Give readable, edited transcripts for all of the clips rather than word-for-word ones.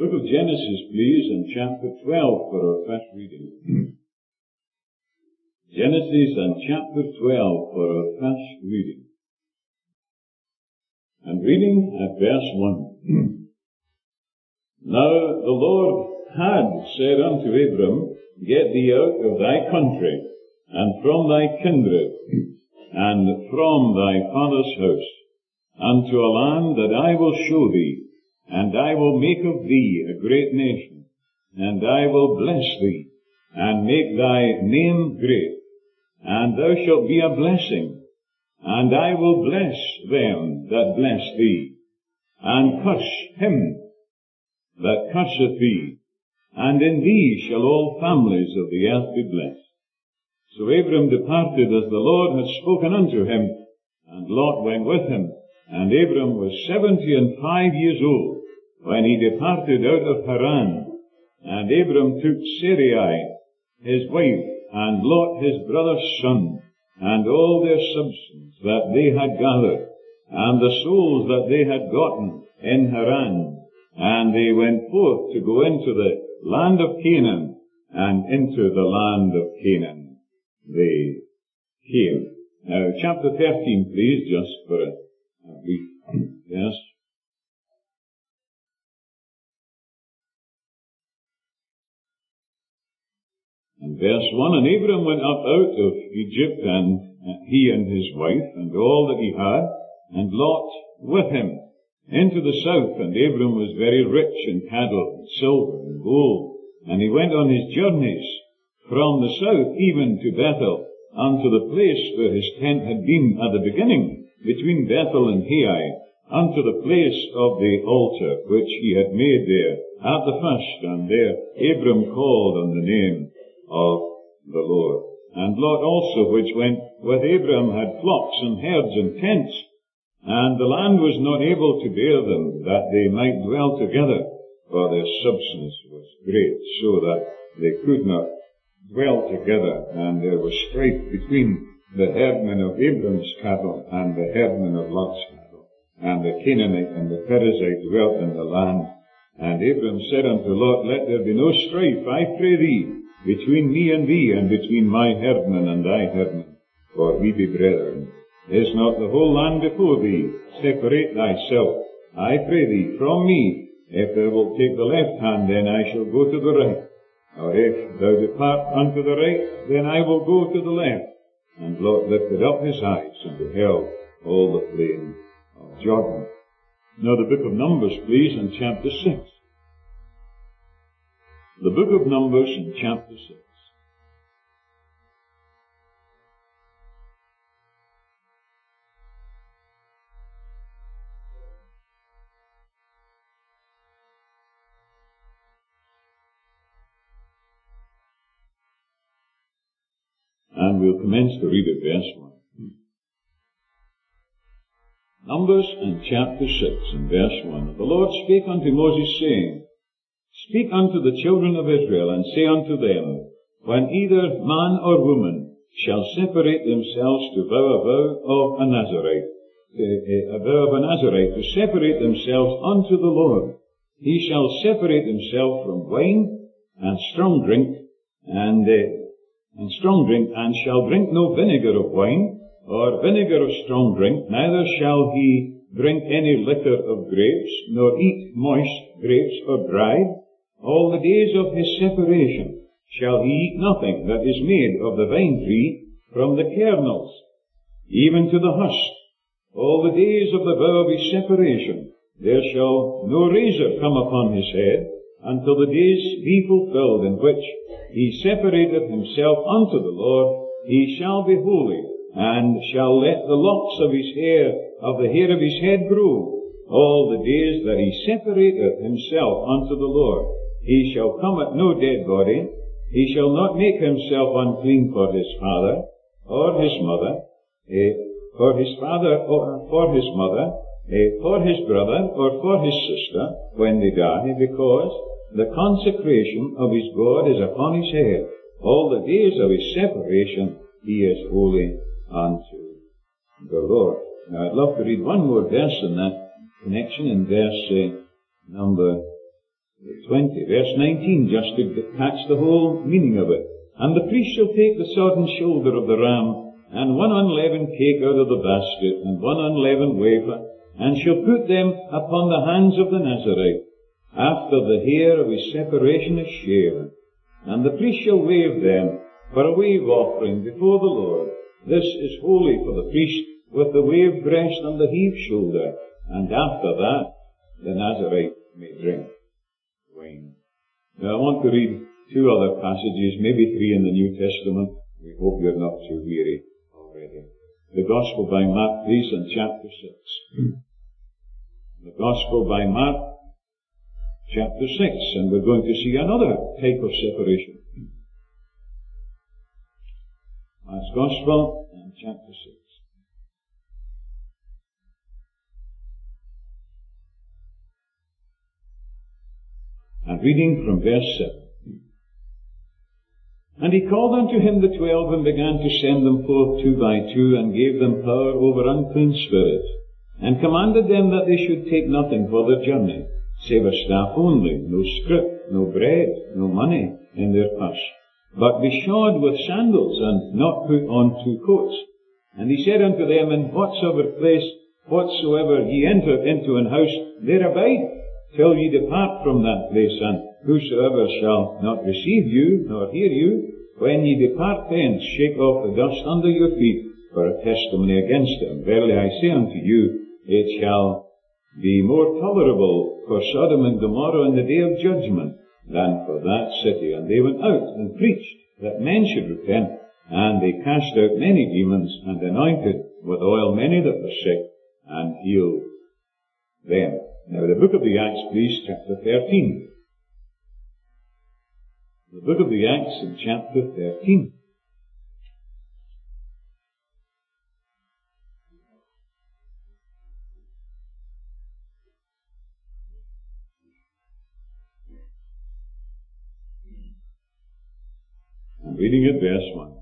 Book of Genesis, please, and chapter 12 for our first reading. Genesis and chapter 12 for our first reading. And reading at verse 1. Now the Lord had said unto Abram, Get thee out of thy country, and from thy kindred, and from thy father's house, unto a land that I will show thee, and I will make of thee a great nation, and I will bless thee, and make thy name great, and thou shalt be a blessing, and I will bless them that bless thee, and curse him that curseth thee, and in thee shall all families of the earth be blessed. So Abram departed as the Lord had spoken unto him, and Lot went with him, and Abram was 75 years old when he departed out of Haran. And Abram took Sarai, his wife, and Lot his brother's son, and all their substance that they had gathered, and the souls that they had gotten in Haran, and they went forth to go into the land of Canaan, and into the land of Canaan they came. Now, chapter 13, please, just for a brief verse. And verse 1, And Abram went up out of Egypt, and he and his wife, and all that he had, and Lot with him, into the south. And Abram was very rich in cattle, and silver, and gold. And he went on his journeys from the south even to Bethel, unto the place where his tent had been at the beginning, between Bethel and Hai, unto the place of the altar which he had made there at the first. And there Abram called on the name of the Lord. And Lot also, which went with Abram, had flocks and herds and tents, and the land was not able to bear them, that they might dwell together, for their substance was great, so that they could not dwell together. And there was strife between the herdmen of Abram's cattle and the herdmen of Lot's cattle. And the Canaanite and the Perizzite dwelt in the land. And Abram said unto Lot, Let there be no strife, I pray thee, between me and thee, and between my herdmen and thy herdmen, for we be brethren. Is not the whole land before thee? Separate thyself, I pray thee, from me. If thou wilt take the left hand, then I shall go to the right. Or if thou depart unto the right, then I will go to the left. And Lot lifted up his eyes, and beheld all the plain of Jordan. Now the book of Numbers, please, and chapter 6. The book of Numbers in chapter 6. And we'll commence to read at verse 1. Numbers in chapter 6 and verse 1. The Lord spake unto Moses, saying, Speak unto the children of Israel, and say unto them, When either man or woman shall separate themselves to vow a vow of a Nazarite, to separate themselves unto the Lord, he shall separate himself from wine and strong drink, and shall drink no vinegar of wine, or vinegar of strong drink, neither shall he drink any liquor of grapes, nor eat moist grapes or dried. All the days of his separation shall he eat nothing that is made of the vine tree from the kernels, even to the husk. All the days of the vow of his separation, there shall no razor come upon his head, until the days be fulfilled in which he separateth himself unto the Lord. He shall be holy, and shall let the locks of his hair, of the hair of his head grow, all the days that he separateth himself unto the Lord. He shall come at no dead body. He shall not make himself unclean for his father, or his mother, for his father, or for his mother, for his brother, or for his sister, when they die, because the consecration of his God is upon his head. All the days of his separation he is holy unto the Lord. Now I'd love to read one more verse in that connection, in verse number 20, verse 19, just to catch the whole meaning of it. And the priest shall take the sodden shoulder of the ram, and one unleavened cake out of the basket, and one unleavened wafer, and shall put them upon the hands of the Nazarite, after the hair of his separation is shaven. And the priest shall wave them for a wave offering before the Lord. This is holy for the priest, with the waved breast and the heaved shoulder, and after that the Nazarite may drink wine. Now I want to read two other passages, maybe three in the New Testament. We hope you're not too weary already. The Gospel by Mark, please, in chapter 6. The Gospel by Mark, chapter 6, and we're going to see another type of separation. Mark's Gospel, and chapter 6. And reading from verse 7. And he called unto him the 12, and began to send them forth 2 by 2, and gave them power over unclean spirits, and commanded them that they should take nothing for their journey, save a staff only, no scrip, no bread, no money in their purse, but be shod with sandals, and not put on 2 coats. And he said unto them, In whatsoever place, whatsoever ye enter into an house, there abide, till ye depart from that place, and whosoever shall not receive you, nor hear you, when ye depart thence, shake off the dust under your feet, for a testimony against them. Verily I say unto you, it shall be more tolerable for Sodom and Gomorrah in the day of judgment, than for that city. And they went out and preached that men should repent, and they cast out many demons, and anointed with oil many that were sick, and healed them. Now the book of the Acts, please, chapter 13. The book of the Acts in chapter 13. I'm reading at verse 1.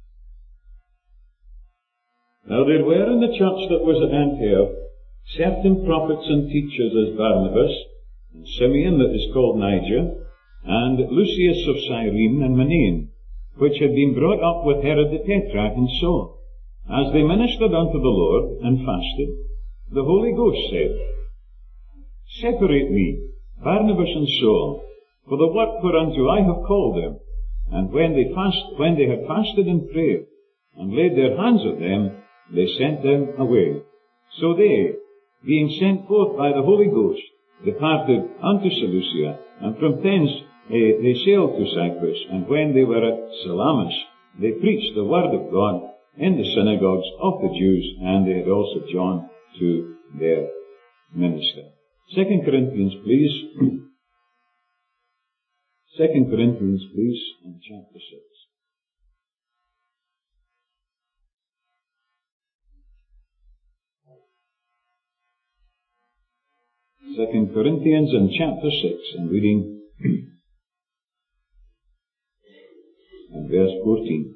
Now there were in the church that was at Antioch certain prophets and teachers, as Barnabas, and Simeon that is called Niger, and Lucius of Cyrene, and Manaen, which had been brought up with Herod the Tetrarch, and so, as they ministered unto the Lord, and fasted, the Holy Ghost said, Separate me, Barnabas and Saul, for the work whereunto I have called them. And when they had fasted and prayed, and laid their hands on them, they sent them away. So they, being sent forth by the Holy Ghost, departed unto Seleucia, and from thence they sailed to Cyprus. And when they were at Salamis, they preached the word of God in the synagogues of the Jews, and they had also John to their minister. 2 Corinthians, please. 2 Corinthians, please, in chapter 6. Second Corinthians in chapter 6, and reading and verse 14.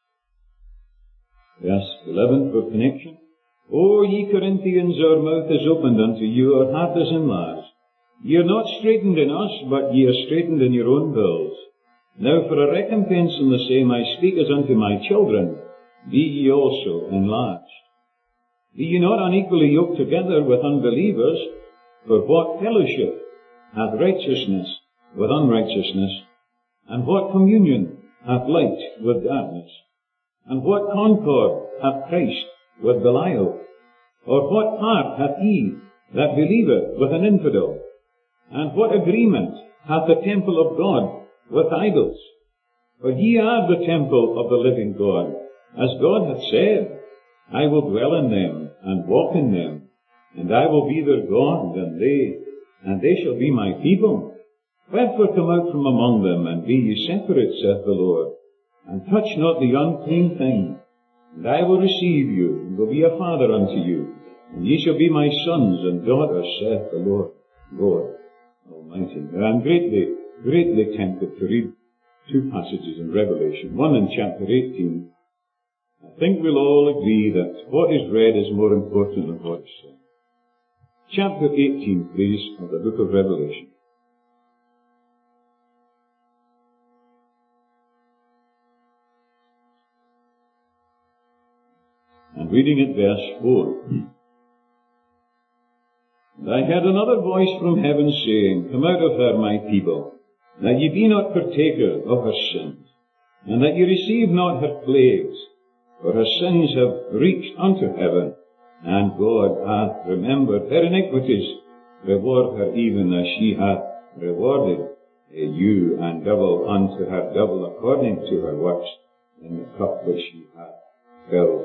Verse 11 for connection. O ye Corinthians, our mouth is opened unto you, our heart is enlarged. Ye are not straitened in us, but ye are straitened in your own wills. Now for a recompense in the same I speak as unto my children, be ye also enlarged. Be ye not unequally yoked together with unbelievers, for what fellowship hath righteousness with unrighteousness? And what communion hath light with darkness? And what concord hath Christ with Belial? Or what part hath Eve that believeth with an infidel? And what agreement hath the temple of God with idols? For ye are the temple of the living God, as God hath said, I will dwell in them, and walk in them, and I will be their God, and they shall be my people. Wherefore come out from among them, and be ye separate, saith the Lord, and touch not the unclean thing. And I will receive you, and will be a father unto you, and ye shall be my sons and daughters, saith the Lord God Almighty. Now I'm greatly tempted to read two passages in Revelation. One in chapter 18. I think we'll all agree that what is read is more important than what is said. Chapter 18, please, of the book of Revelation. and reading at verse 4. And I heard another voice from heaven saying, Come out of her, my people, that ye be not partakers of her sins, and that ye receive not her plagues, for her sins have reached unto heaven, and God hath remembered her iniquities. Reward her even as she hath rewarded you, and double unto her double according to her works, in the cup which she hath filled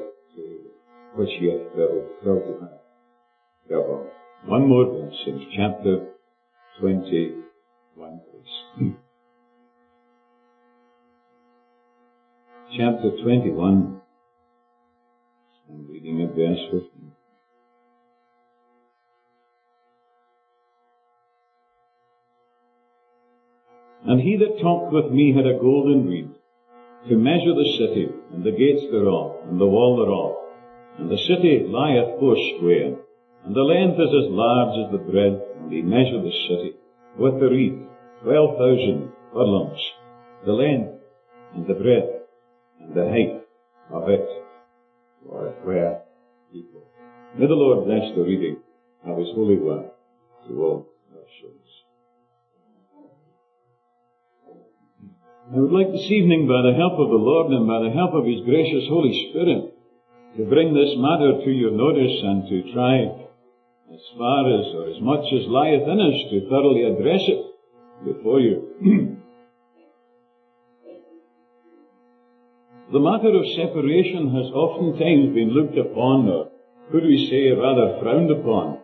to her double. One more verse in chapter 21, please. Chapter 21, I'm reading at verse 15. And he that talked with me had a golden reed, to measure the city, and the gates thereof, and the wall thereof. And the city lieth foursquare, and the length is as large as the breadth, and he measured the city with the reed, 12,000 furlongs, the length, and the breadth, and the height of it were equal. May the Lord bless the reading of his holy word to all our souls. I would like this evening, by the help of the Lord and by the help of his gracious Holy Spirit, to bring this matter to your notice and to try as far as or as much as lieth in us to thoroughly address it before you. The matter of separation has oftentimes been looked upon, or could we say rather frowned upon.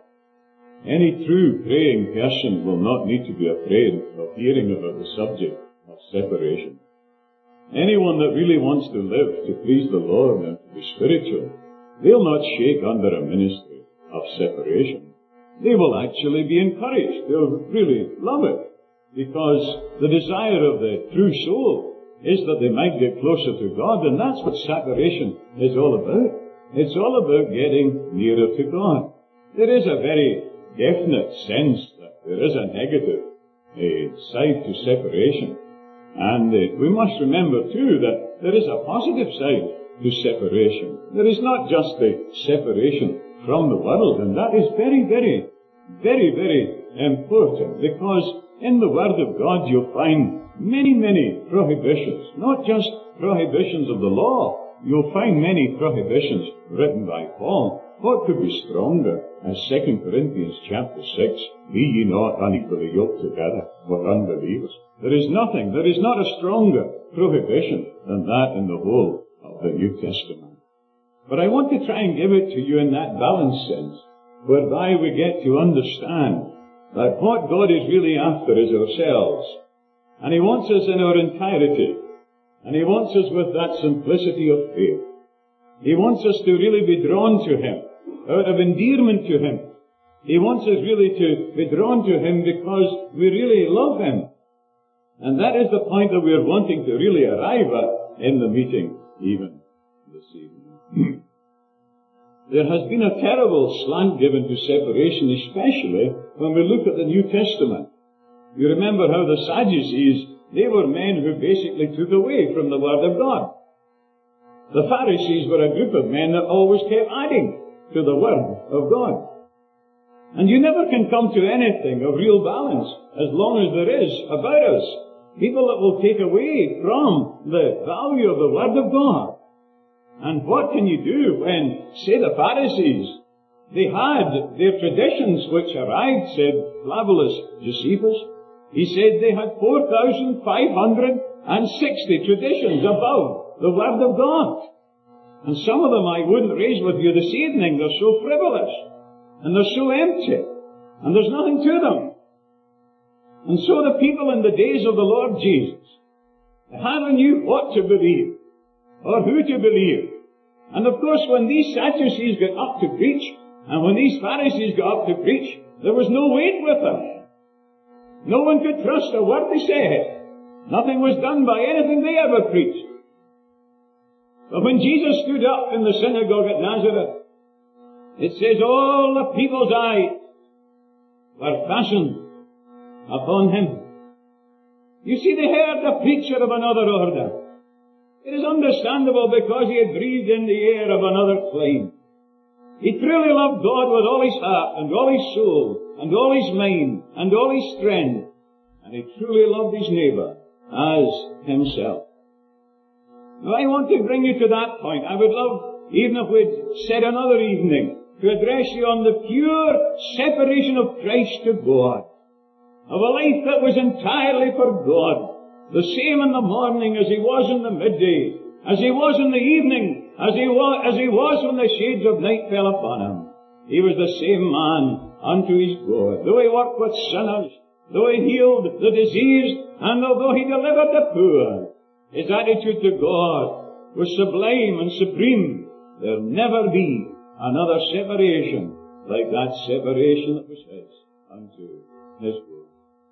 Any true praying person will not need to be afraid of hearing about the subject of separation. Anyone that really wants to live to please the Lord and to be spiritual, they'll not shake under a ministry of separation. They will actually be encouraged. They'll really love it, because the desire of the true soul is that they might get closer to God, and that's what separation is all about. It's all about getting nearer to God. There is a very definite sense that there is a negative side to separation. And we must remember too that there is a positive side to separation. There is not just the separation from the world, and that is very, very, very, very important, because in the Word of God you'll find many, many prohibitions, not just prohibitions of the law. You'll find many prohibitions written by Paul. What could be stronger as 2 Corinthians chapter 6, Be ye not unequally yoked together with unbelievers. There is not a stronger prohibition than that in the whole of the New Testament. But I want to try and give it to you in that balanced sense, whereby we get to understand that what God is really after is ourselves. And he wants us in our entirety. And he wants us with that simplicity of faith. He wants us to really be drawn to him, out of endearment to him. He wants us really to be drawn to him because we really love him. And that is the point that we are wanting to really arrive at in the meeting, even this evening. There has been a terrible slant given to separation, especially when we look at the New Testament. You remember how the Sadducees, they were men who basically took away from the Word of God. The Pharisees were a group of men that always kept adding to the Word of God. And you never can come to anything of real balance as long as there is about us people that will take away from the value of the Word of God. And what can you do when, say, the Pharisees, they had their traditions which arrived, said Flavius Josephus. He said they had 4,560 traditions above the Word of God. And some of them I wouldn't raise with you this evening. They're so frivolous, and they're so empty, and there's nothing to them. And so the people in the days of the Lord Jesus, they hardly knew what to believe, or who to believe. And of course, when these Sadducees got up to preach, and when these Pharisees got up to preach, there was no weight with them. No one could trust a word they said. Nothing was done by anything they ever preached. But when Jesus stood up in the synagogue at Nazareth, it says all the people's eyes were fastened upon him. You see, they heard a preacher of another order. It is understandable because he had breathed in the air of another clime. He truly loved God with all his heart and all his soul and all his mind and all his strength. And he truly loved his neighbour as himself. Now I want to bring you to that point. I would love, even if we'd said another evening, to address you on the pure separation of Christ to God. Of a life that was entirely for God. The same in the morning as he was in the midday, as he was in the evening, as he was when the shades of night fell upon him. He was the same man unto his God. Though he worked with sinners, though he healed the diseased, and although he delivered the poor, his attitude to God was sublime and supreme. There'll never be another separation like that separation that was his unto his God.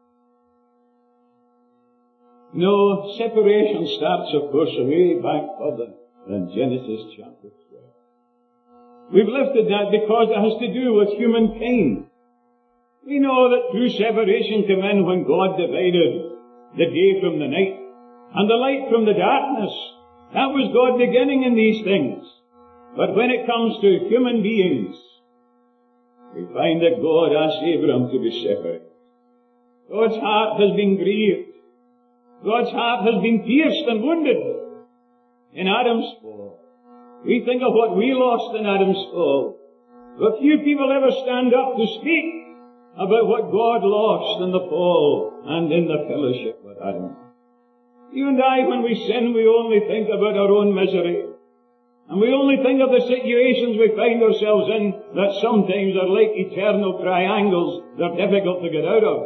No, separation starts, of course, way back further in Genesis chapter 12. We've lifted that because it has to do with humankind. We know that true separation came in when God divided the day from the night and the light from the darkness. That was God beginning in these things. But when it comes to human beings, we find that God asked Abram to be separate. God's heart has been grieved. God's heart has been pierced and wounded in Adam's fall. We think of what we lost in Adam's fall. But few people ever stand up to speak about what God lost in the fall and in the fellowship with Adam. You and I, when we sin, we only think about our own misery. And we only think of the situations we find ourselves in that sometimes are like eternal triangles. They're difficult to get out of.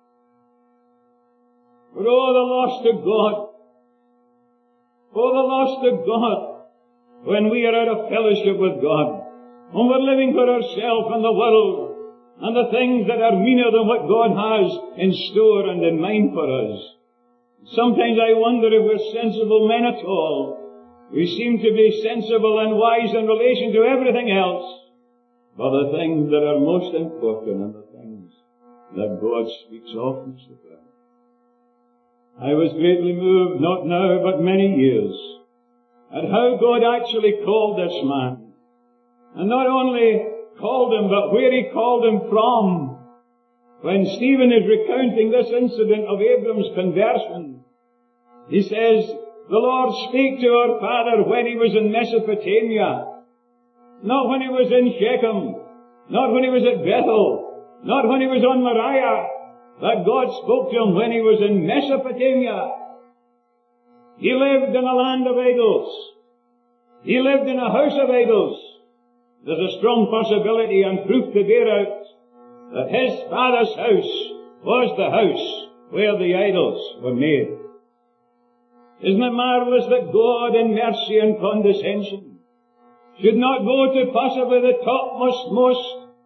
But oh, the loss to God. Oh, the loss to God when we are out of fellowship with God. When we're living for ourselves and the world and the things that are meaner than what God has in store and in mind for us. Sometimes I wonder if we're sensible men at all. We seem to be sensible and wise in relation to everything else, but the things that are most important and the things that God speaks often about. I was greatly moved, not now, but many years, at how God actually called this man. And not only called him, but where he called him from. When Stephen is recounting this incident of Abram's conversion, he says, the Lord spake to our father when he was in Mesopotamia, not when he was in Shechem, not when he was at Bethel, not when he was on Moriah, but God spoke to him when he was in Mesopotamia. He lived in a land of idols. He lived in a house of idols. There's a strong possibility and proof to bear out that his father's house was the house where the idols were made. Isn't it marvelous that God in mercy and condescension should not go to possibly the topmost, most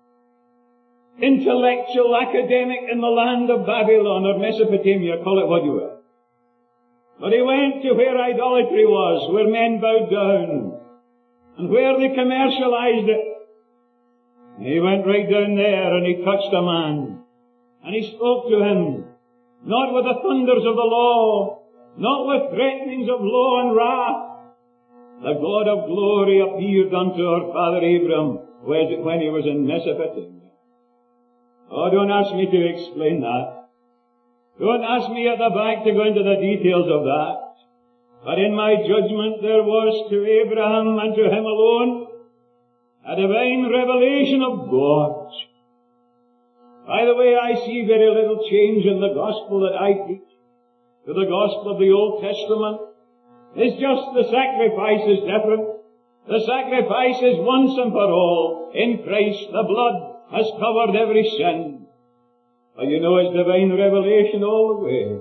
intellectual academic in the land of Babylon or Mesopotamia, call it what you will. But he went to where idolatry was, where men bowed down, and where they commercialized it. And he went right down there and he touched a man, and he spoke to him, not with the thunders of the law, not with threatenings of law and wrath. The God of glory appeared unto our father Abram when he was in Mesopotamia. Oh, don't ask me to explain that. Don't ask me at the back to go into the details of that. But in my judgment there was to Abraham and to him alone a divine revelation of God. By the way, I see very little change in the gospel that I teach to the gospel of the Old Testament. It's just the sacrifice is different. The sacrifice is once and for all. In Christ the blood has covered every sin. But you know it's divine revelation all the way.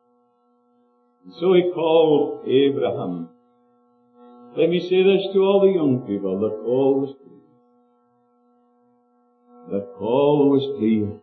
And so he called Abraham. Let me say this to all the young people. The call was clear. The call was clear.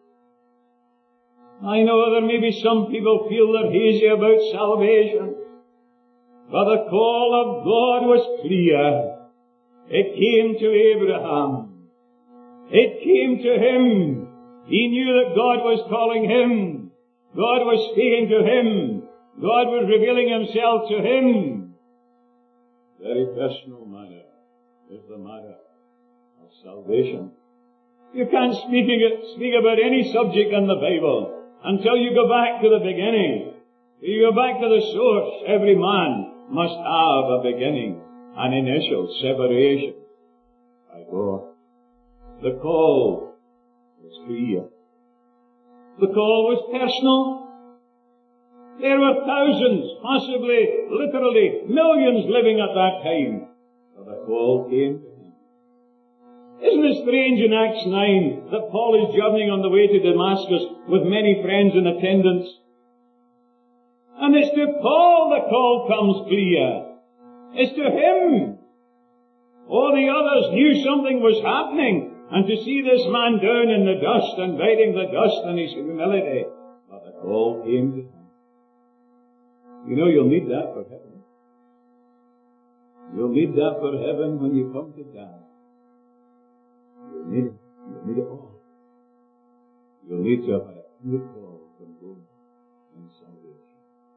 I know there may be some people feel they're hazy about salvation, but the call of God was clear. It came to Abraham. It came to him. He knew that God was calling him. God was speaking to him. God was revealing himself to him. Very personal matter is the matter of salvation. You can't speak about any subject in the Bible until you go back to the beginning. You go back to the source. Every man must have a beginning, an initial separation by God. The call was clear. The call was personal. There were thousands, possibly, literally, millions living at that time. But the call came to him. Isn't it strange in Acts 9 that Paul is journeying on the way to Damascus with many friends in attendance? And it's to Paul the call comes clear. It's to him. All the others knew something was happening. And to see this man down in the dust and biting the dust in his humility. But the call came to him. You know, you'll need that for heaven. You'll need that for heaven when you come to die. You'll need it. You'll need it all. You'll need to have a clear call from God and salvation.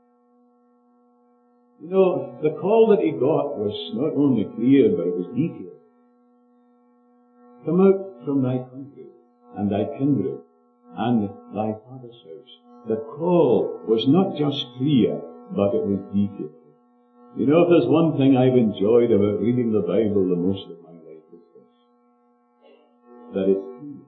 You know, the call that he got was not only clear, but it was detailed. Come out from thy country and thy kindred and thy father's house. The call was not just clear, but it was detailed. You know, if there's one thing I've enjoyed about reading the Bible the most of my life is this. That it's clear.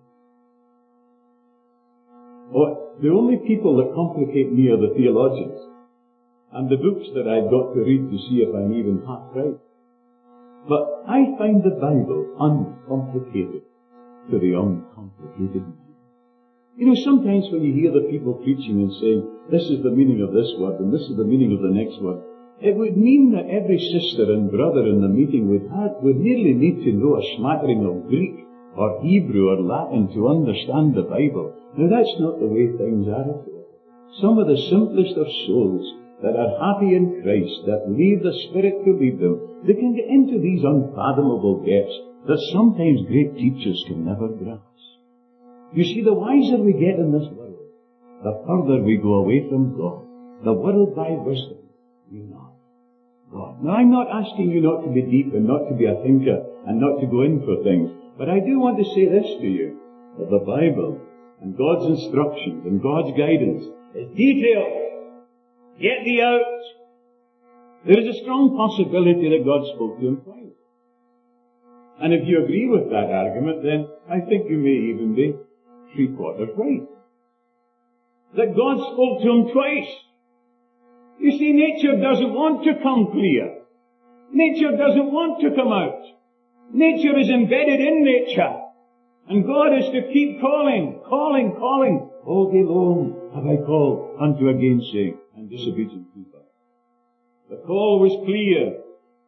Oh, the only people that complicate me are the theologians and the books that I've got to read to see if I'm even half right. But I find the Bible uncomplicated to the uncomplicated man. You know, sometimes when you hear the people preaching and saying, this is the meaning of this word and this is the meaning of the next word, it would mean that every sister and brother in the meeting would nearly need to know a smattering of Greek or Hebrew or Latin to understand the Bible. Now that's not the way things are at all. Some of the simplest of souls that are happy in Christ, that leave the Spirit to lead them, they can get into these unfathomable depths that sometimes great teachers can never grasp. You see, the wiser we get in this world, the further we go away from God. The world by wisdom, you not God. Now, I'm not asking you not to be deep and not to be a thinker and not to go in for things, but I do want to say this to you, that the Bible and God's instructions and God's guidance is detailed. Get thee out. There is a strong possibility that God spoke to him twice. And if you agree with that argument, then I think you may even be three-quarters right. That God spoke to him twice. You see, nature doesn't want to come clear. Nature doesn't want to come out. Nature is embedded in nature. And God is to keep calling. All day long have I called unto a gainsaying and disobedient people. The call was clear.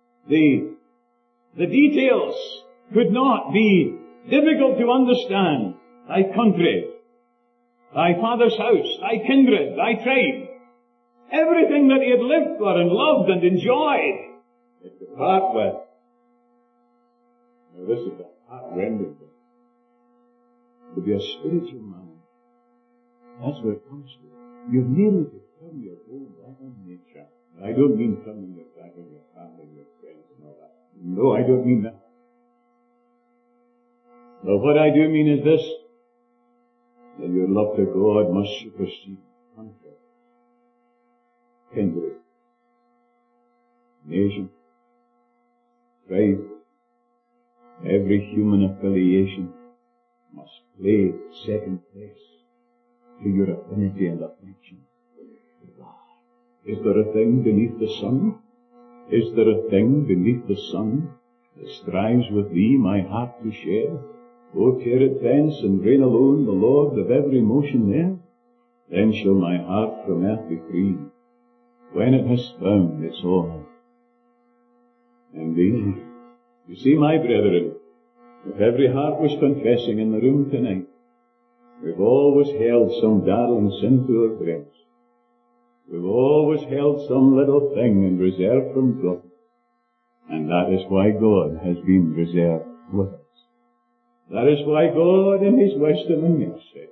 The details could not be difficult to understand. Thy country, thy father's house, thy kindred, thy tribe, everything that he had lived for and loved and enjoyed, it could part with. Now this is a heart-rending thing. To be a spiritual man, that's where it comes to. You've nearly to turn your whole back on nature. I don't mean turning your back on your family, your friends and all that. No, I don't mean that. But what I do mean is this, that your love to God must supersede country, kindred, nation, tribe. Every human affiliation must play second place to your affinity and affection to God. Is there a thing beneath the sun? Is there a thing beneath the sun that strives with thee my heart to share? O tear it thence and reign alone, the Lord of every motion there. Then shall my heart from earth be free, when it has found its all in thee. You see, my brethren, if every heart was confessing in the room tonight, we've always held some darling sin to our breast. We've always held some little thing in reserve from God. And that is why God has been reserved with us. That is why God in His wisdom and mercy,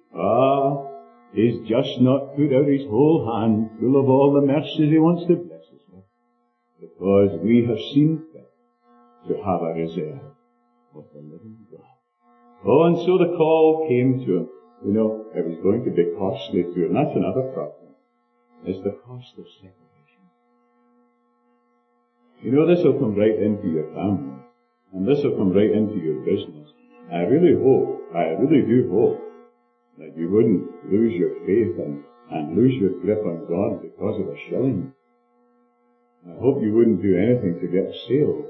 He's just not put out His whole hand full of all the mercies He wants to bless us with. Because we have seen fit to have a reserve of the living God. Oh, and so the call came to him. You know, it was going to be costly to him. That's another problem. It's the cost of separation. You know, this will come right into your family. And this will come right into your business. I really do hope that you wouldn't lose your faith and lose your grip on God because of a shilling. I hope you wouldn't do anything to get a sale.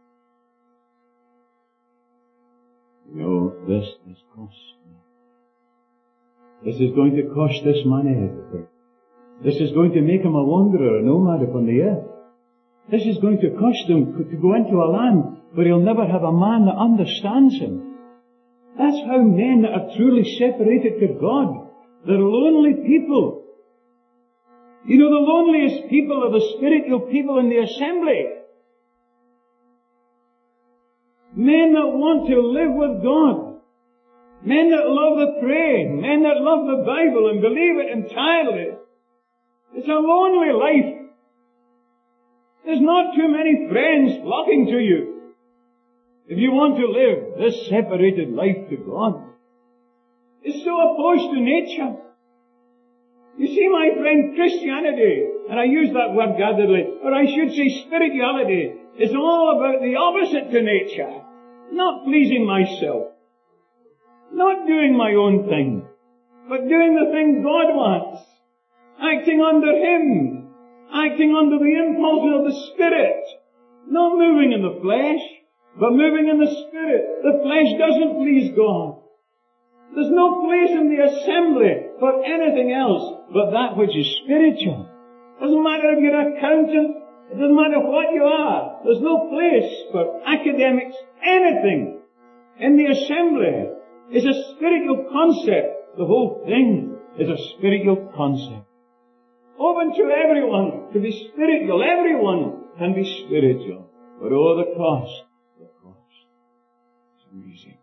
You know, this is costly. This is going to cost this man everything. This is going to make him a wanderer, a nomad upon the earth. This is going to cost him to go into a land where he'll never have a man that understands him. That's how men that are truly separated to God, they're lonely people. You know, the loneliest people are the spiritual people in the assembly. Men that want to live with God. Men that love to pray. Men that love the Bible and believe it entirely. It's a lonely life. There's not too many friends flocking to you if you want to live this separated life to God. It's so opposed to nature. You see, my friend, Christianity, and I use that word guardedly, or I should say spirituality, is all about the opposite to nature. Not pleasing myself. Not doing my own thing. But doing the thing God wants. Acting under Him. Acting under the impulses of the Spirit. Not moving in the flesh, but moving in the Spirit. The flesh doesn't please God. There's no place in the assembly for anything else but that which is spiritual. Doesn't matter if you're an accountant. It doesn't matter what you are. There's no place for academics. Anything in the assembly is a spiritual concept. The whole thing is a spiritual concept. Open to everyone to be spiritual. Everyone can be spiritual. But oh, the cost. The cost. It's amazing.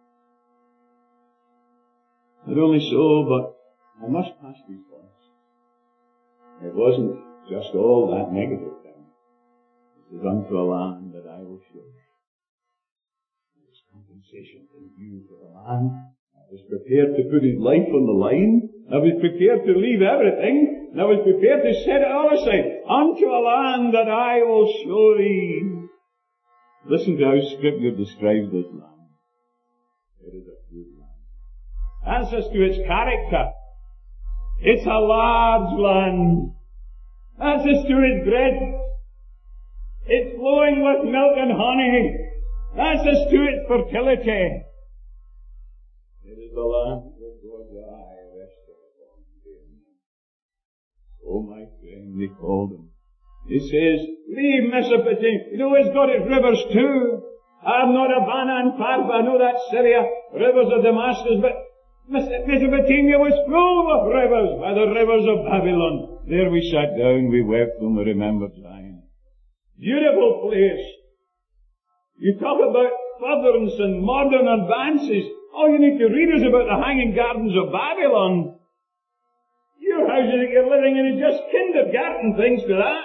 Not only so, but I must pass these points. It wasn't just all that negative thing. It is unto a land that I will show you. There is compensation in you for a man that was prepared to put his life on the line, that was prepared to leave everything, that was prepared to set it all aside, unto a land that I will show thee. Listen to how Scripture describes this land. It is a good land. That's as to its character. It's a large land. That's as to its breadth. It's flowing with milk and honey. That's as to its fertility. It is the land where God's eye rested upon day and night. Oh, my friend, they called him. He says, leave Mesopotamia. You know, it's got its rivers too. I have not Abana and Parva. I know that's Syria. Rivers of Damascus, but Mesopotamia was full of rivers, by the rivers of Babylon. There we sat down, we wept when we remembered Zion. Beautiful place. You talk about furtherance and modern advances. All you need to read is about the hanging gardens of Babylon. Your houses that you're living in are just kindergarten things to that.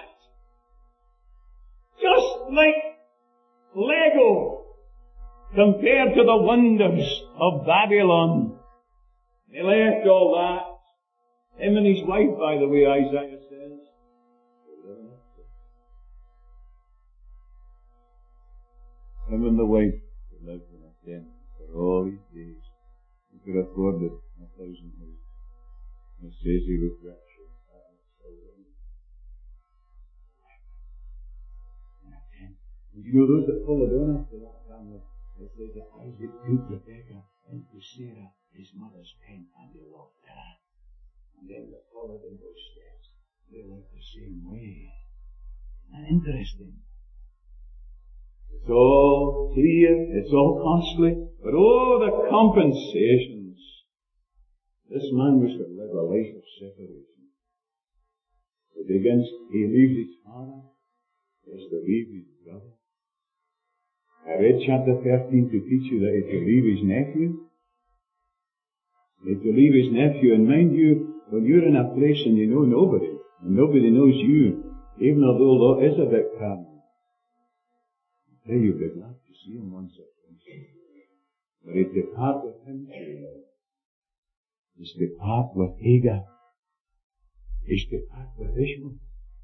Just like Lego compared to the wonders of Babylon. He left all that. Him and his wife, by the way, Isaiah says. Him and the wife lived in a tent for all his days. He could afford it 1,000 years. It says he was rich. And you know those that followed on after that family, it says that Isaac took Rebekah into Sarah, his mother's tent, and they loved her. And then they followed in those steps. They went the same way. And interesting. It's all clear, it's all costly, but oh, the compensations. This man was to live a life of separation. He leaves his father, he has to leave his brother. I read chapter 13 to teach you that he had to leave his nephew. He had to leave his nephew, and mind you, when you're in a place and you know nobody, and nobody knows you, even although Lot is a bit carnal, Hey, you'd be glad to see him once or twice. But he'd depart with him too. He's depart with Hagar. He's depart with Ishmael.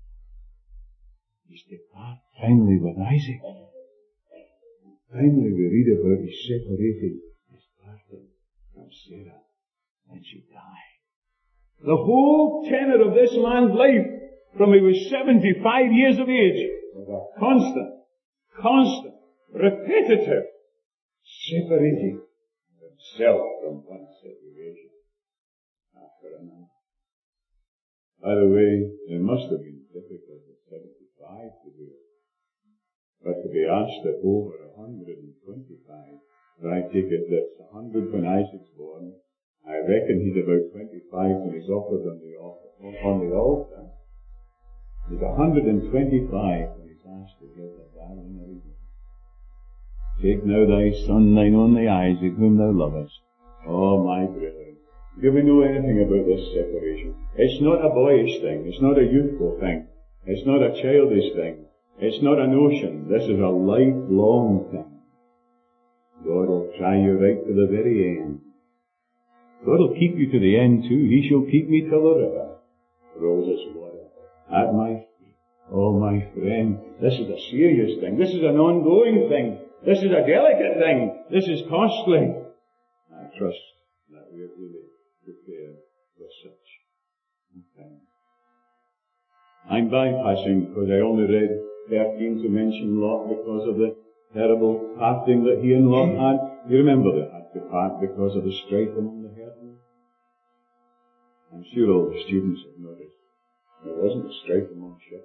He's depart finally with Isaac. Finally we read about he separated his parting from Sarah, and she died. The whole tenor of this man's life, from he was 75 years of age, was a constant, repetitive separating himself from one situation after another. By the way, it must have been difficult at 75 to do it. But to be asked it over 125, but I take it that's 100 when Isaac's born. I reckon he's about 25 when he's offered on the altar. He's 125 when he's asked to give the darling of Eden. Take now thy son, thine only Isaac, whom thou lovest. Oh, my brethren, do we know anything about this separation? It's not a boyish thing. It's not a youthful thing. It's not a childish thing. It's not a notion. This is a lifelong thing. God will try you right to the very end. God will keep you to the end too. He shall keep me till the river rolls its water at my feet. Oh, my friend, this is a serious thing. This is an ongoing thing. This is a delicate thing. This is costly. I trust that we are really prepared for such a thing. I'm bypassing because I only read 13 to mention Lot because of the terrible parting that he and Lot had. You remember they had to part because of the strife among the herdmen? I'm sure all the students have noticed there wasn't a strife among shepherds.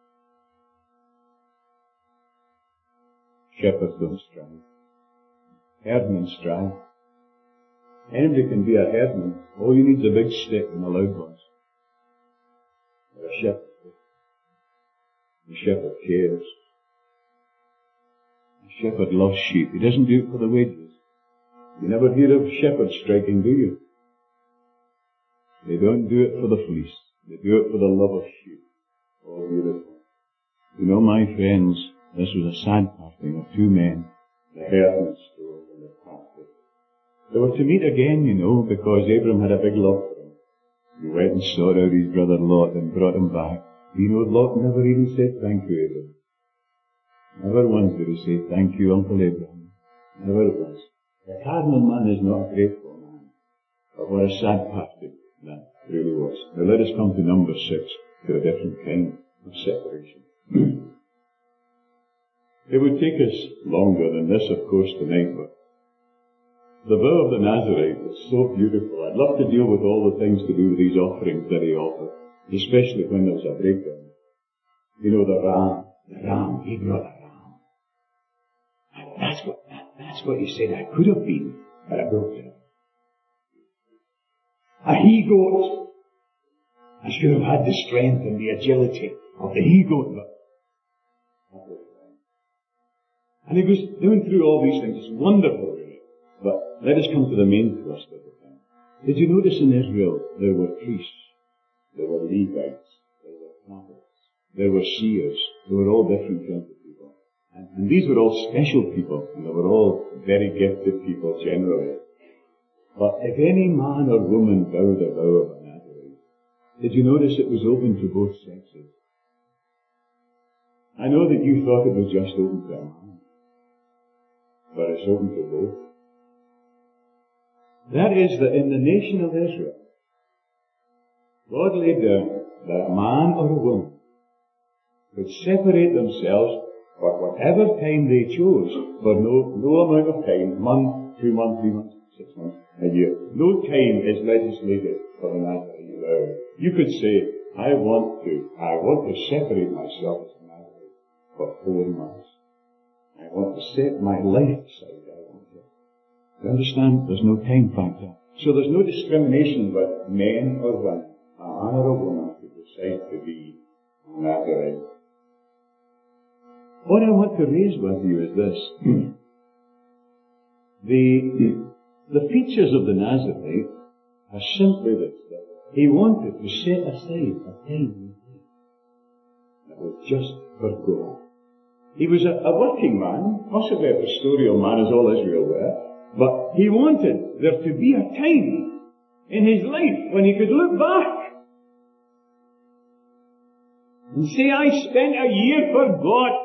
Shepherds don't strive. Herdmen strive. Anybody can be a herdman. All you need is a big stick and a loud voice. Or a shepherd. The shepherd cares. The shepherd loves sheep. He doesn't do it for the wages. You never hear of shepherds striking, do you? They don't do it for the fleece. They do it for the love of sheep. Oh, beautiful. You know, my friends, this was a sad parting of two men. The herdmen strolled and they parted. They were to meet again, you know, because Abram had a big love for him. He went and sought out his brother Lot and brought him back. You know, Lot never even said thank you, Abraham. Never once did he say thank you, Uncle Abraham. Never once. The cardinal man is not a grateful man. But what a sad parting that really was. Now let us come to number 6, to a different kind of separation. It would take us longer than this, of course, tonight, but the vow of the Nazarite was so beautiful. I'd love to deal with all the things to do with these offerings that he offered, especially when there was a breakdown. You know, the ram, he brought a ram. And that's what he said I could have been, but I broke it. A he-goat. I should have had the strength and the agility of the he-goat, but that was wrong. And he goes down through all these things. It's wonderful, really. But let us come to the main thrust of the thing. Did you notice in Israel there were priests, there were Levites, there were prophets, there were seers, there were all different kinds of people. And these were all special people, and they were all very gifted people generally. But if any man or woman vowed a vow of a Nazarite, did you notice it was open to both sexes? I know that you thought it was just open to a man, but it's open to both. That is that in the nation of Israel, God laid down that a man or a woman could separate themselves for whatever time they chose, for no amount of time, month, 2 months, 3 months, 6 months, a year. No time is legislated for the Nazarite vow. You could say, I want to separate myself as a Nazarite for 4 months. I want to set my life aside. You understand? There's no time factor. So there's no discrimination with men or women. A man or a woman could decide to be a Nazarite. What I want to raise with you is this. The features of the Nazarite are simply this, that he wanted to set aside a time that was just for God. He was a working man, possibly a pastoral man as all Israel were, but he wanted there to be a time in his life when he could look back and say, I spent a year for God.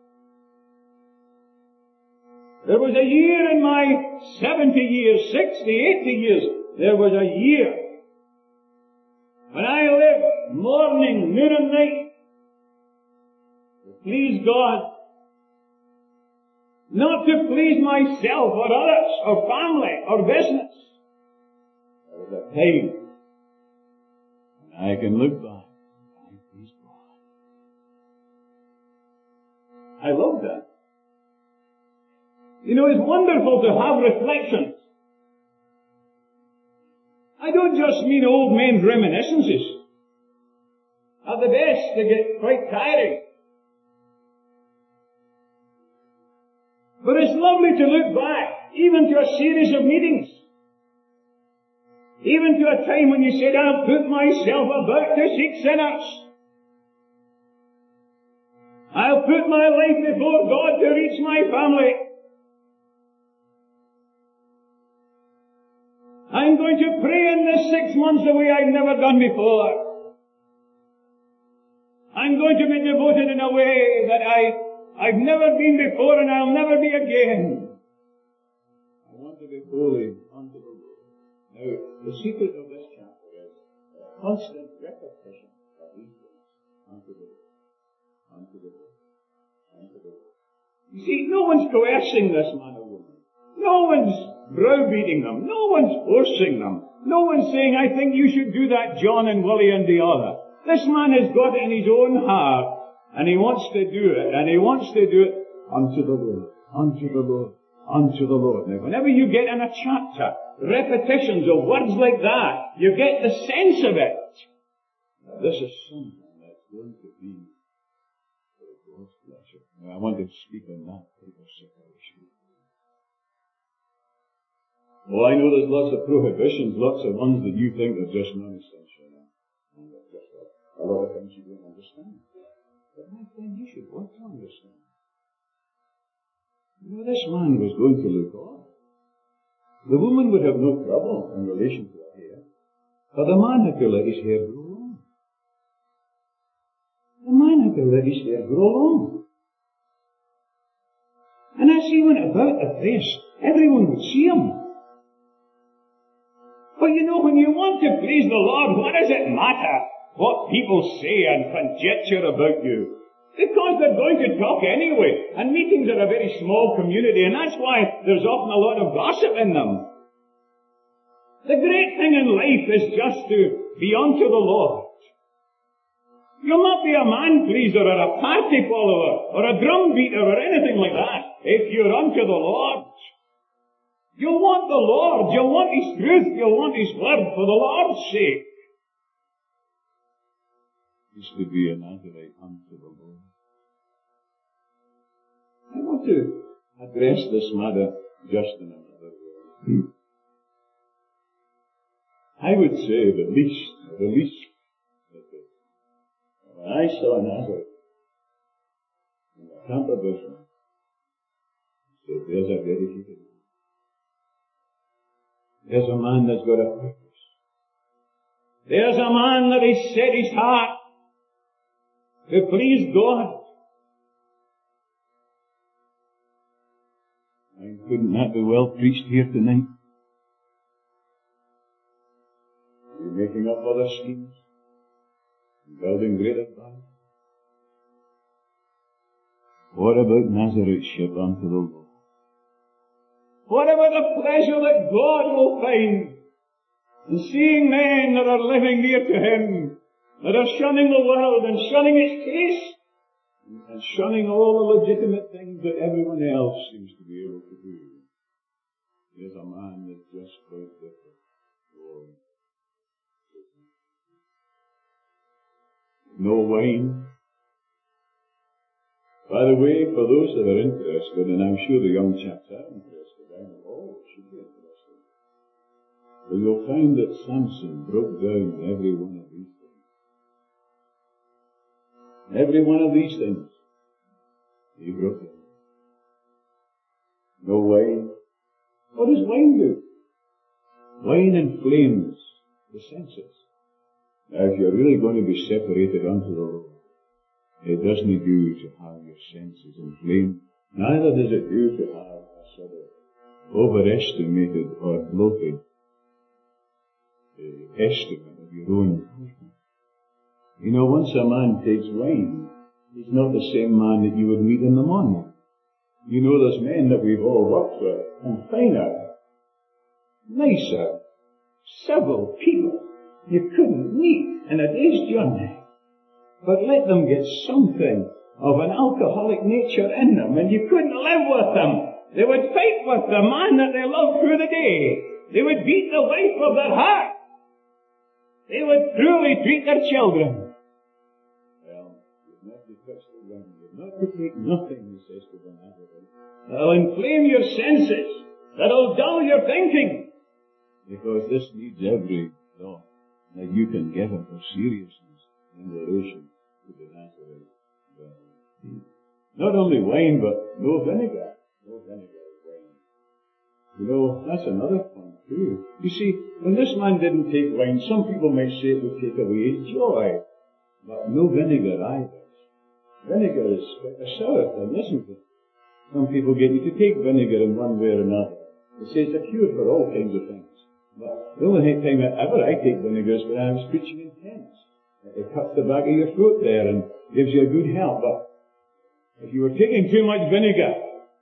There was a year in my 70 years, 60, 80 years, there was a year when I lived morning, noon and night to please God. Not to please myself or others or family or business. There was a time when I can look back and I please God. I love that. You know, it's wonderful to have reflections. I don't just mean old men's reminiscences. At the best, they get quite tiring. But it's lovely to look back, even to a series of meetings. Even to a time when you said, I'll put myself about to seek sinners. I'll put my life before God to reach my family. I'm going to pray in this 6 months the way I've never done before. I'm going to be devoted in a way that I've never been before and I'll never be again. I want to be holy unto the Lord. Now, the secret of this chapter is a constant repetition of these words. Unto the Lord. Unto the Lord. Unto the Lord. You see, no one's coercing this man or woman. No one's browbeating them. No one's forcing them. No one's saying, I think you should do that, John and Willie and the other. This man has got it in his own heart. And he wants to do it, and he wants to do it unto the Lord, unto the Lord, unto the Lord. Now, whenever you get in a chapter, repetitions of words like that, you get the sense of it. Now, this is something that's going to be for God's pleasure. Now, I want to speak on that type of separation. Well, I know there's lots of prohibitions, lots of ones that you think are just non-essential, and there's just a lot of things you don't understand. But my friend, you should want to understand. You know, this man was going to look on. The woman would have no trouble in relation to her hair, but the man had to let his hair grow long. The man had to let his hair grow long. And as he went about the place, everyone would see him. But you know, when you want to please the Lord, what does it matter what people say and conjecture about you? Because they're going to talk anyway. And meetings are a very small community, and that's why there's often a lot of gossip in them. The great thing in life is just to be unto the Lord. You'll not be a man pleaser or a party follower or a drum beater or anything like that if you're unto the Lord. You'll want the Lord, you'll want His truth, you'll want His word for the Lord's sake. Is to be an Nazarite unto the Lord. I want to address this matter just in another way. I would say the least, when I saw Nazareth in the camp of Israel, I said, there's a dedicated man. There's a man that's got a purpose. There's a man that has set his heart to please God. And couldn't that be well preached here tonight? Are you making up other schemes? And building greater plans? What about Nazareteship unto the Lord? What about the pleasure that God will find in seeing men that are living near to Him, that are shunning the world and shunning its taste, and shunning all the legitimate things that everyone else seems to be able to do? There's a man that's just quite different. Oh. No wine. By the way, for those that are interested, and I'm sure the young chaps are interested, I know all should be interested, but you'll find that Samson broke down every one of these things. Every one of these things. He broke it. No wine. What does wine do? Wine inflames the senses. Now, if you're really going to be separated unto the Lord, it doesn't do to have your senses inflamed. Neither does it do to have a sort of overestimated or bloated estimate of your own importance. You know, once a man takes wine, he's not the same man that you would meet in the morning. You know, there's men that we've all worked with, and finer, nicer, civil people you couldn't meet in a day's journey. But let them get something of an alcoholic nature in them, and you couldn't live with them. They would fight with the man that they loved through the day. They would beat the wife of their heart. They would cruelly treat their children. Well, you're not to touch the wine. You're not to take nothing, he says to them. That'll inflame your senses. That'll dull your thinking. Because this needs every thought that you can give it of seriousness in relation to the Nazareth. Not only wine, but no vinegar. No vinegar is wine. You know, that's another point too. You see, when this man didn't take wine, some people might say it would take away his joy. But no vinegar either. Vinegar is quite a sour thing, isn't it? Some people get you to take vinegar in one way or another. They say it's a cure for all kinds of things. But the only time ever I take vinegar is when I was preaching in tents. It cuts the back of your throat there and gives you a good help. But if you were taking too much vinegar,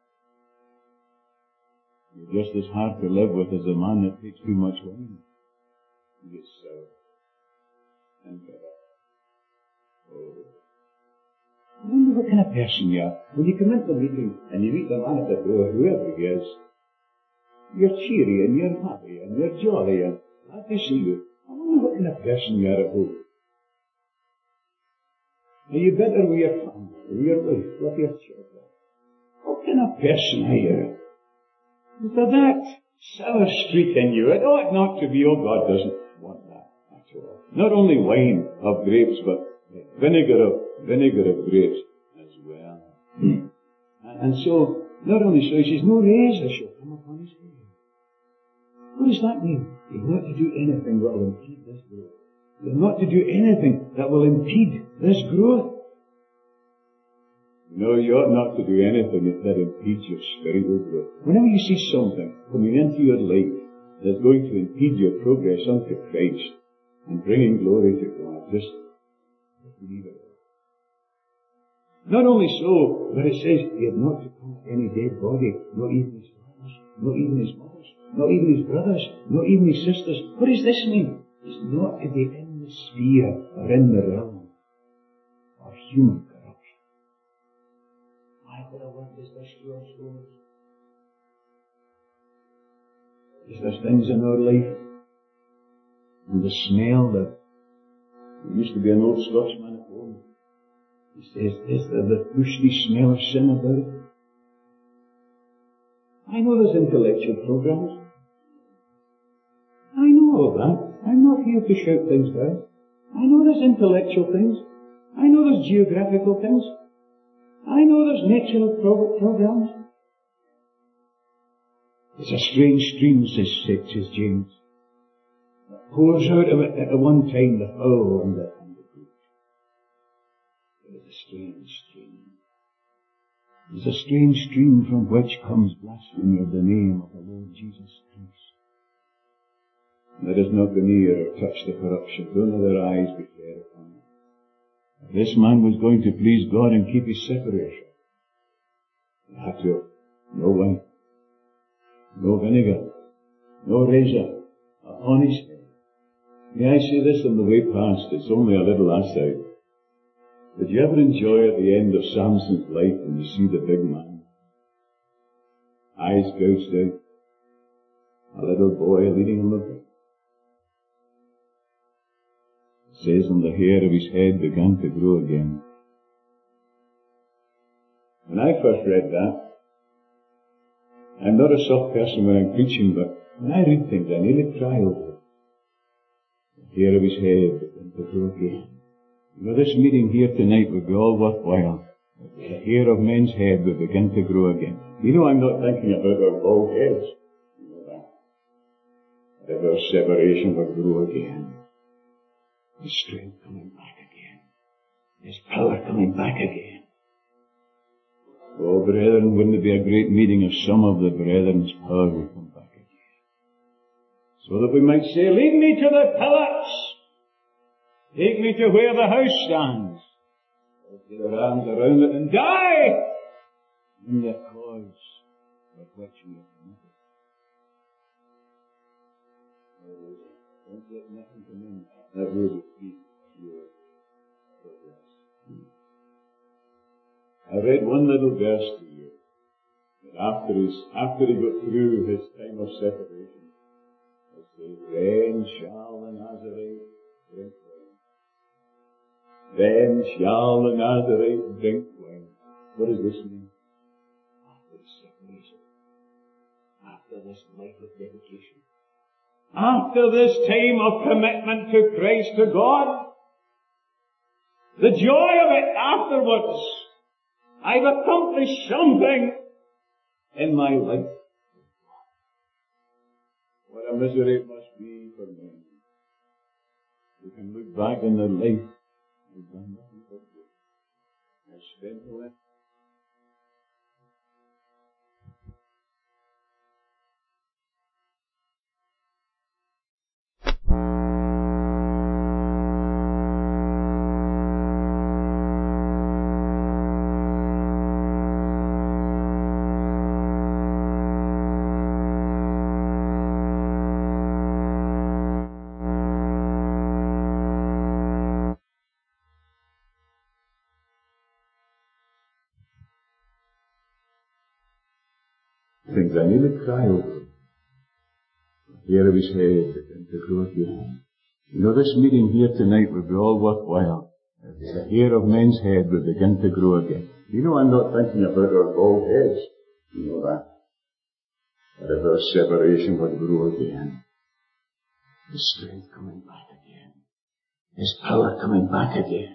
you're just as hard to live with as a man that takes too much wine. He gets sour and bitter. Oh. I wonder what kind of person you are. When you come into the meeting and you meet the man at the door, whoever he is, you're cheery and you're happy and you're jolly and glad to see you. I wonder what kind of person you are at home. Are you better with your family, with your wife, with your children? What kind of person are you? Is there that sour streak in you? It ought not to be. Oh, God doesn't want that at all. Not only wine of grapes, but vinegar of grapes as well. And so, not only so, he says, no razor shall come upon his head. What does that mean? You're not to do anything that will impede this growth. You're not to do anything that will impede this growth. You know, you ought not to do anything that impedes your spiritual growth. Whenever you see something coming into your life that's going to impede your progress unto Christ and bringing glory to God, just leave it. Not only so, but it says he had not to come to any dead body, not even his fathers, not even his mothers, not even his brothers, not even his sisters. What does this mean? It's not to be in the sphere or in the realm of human corruption. My, what a word is this to our souls. Is there things in our life and the smell that there used to be an old Scotsman at home. He says, is there the pushy smell of sin about it? I know there's intellectual programs. I know all that. I'm not here to shout things down. I know there's intellectual things. I know there's geographical things. I know there's natural programs. It's a strange stream, says James, that pours out of it at one time the foul and the good. It is a strange stream. It's a strange stream from which comes blasphemy of the name of the Lord Jesus Christ. Let us not go near or touch the corruption. Don't let our eyes be fed upon it. If this man was going to please God and keep his separation, he had to have no wine, no vinegar, no razor upon his head. May I say this on the way past? It's only a little aside. Did you ever enjoy at the end of Samson's life when you see the big man? Eyes gouged out, a little boy leading him up. It says, and the hair of his head began to grow again. When I first read that, I'm not a soft person when I'm preaching, but when I read things, I nearly cry over it. The hair of his head began to grow again. You know, this meeting here tonight would be all worthwhile the hair of men's head will begin to grow again. You know, I'm not thinking about our bald heads. You know that. That our separation will grow again. His strength coming back again. His power coming back again. Oh, brethren, wouldn't it be a great meeting if some of the brethren's power would come back again? So that we might say, lead me to the pillars. Take me to where the house stands. Put your arms around it and die in the cause for which we have committed. Don't let nothing come in that will defeat your progress. I read one little verse to you. That after he got through his time of separation, it says, then shall the Nazarite drink wine. Then shall the Nazarite drink wine. What does this mean? After his separation. After this life of dedication. After this time of commitment to Christ, to God. The joy of it afterwards. I've accomplished something in my life. What a misery it must be for men who can look back in their life and done nothing but good. I spent no effort. Things I nearly cry over. The hair of his head and to grow again. You know, this meeting here tonight would be all worthwhile if the hair of men's head would begin to grow again. You know, I'm not thinking about our bald heads. You know that. But if our separation would grow again. His strength coming back again. His power coming back again.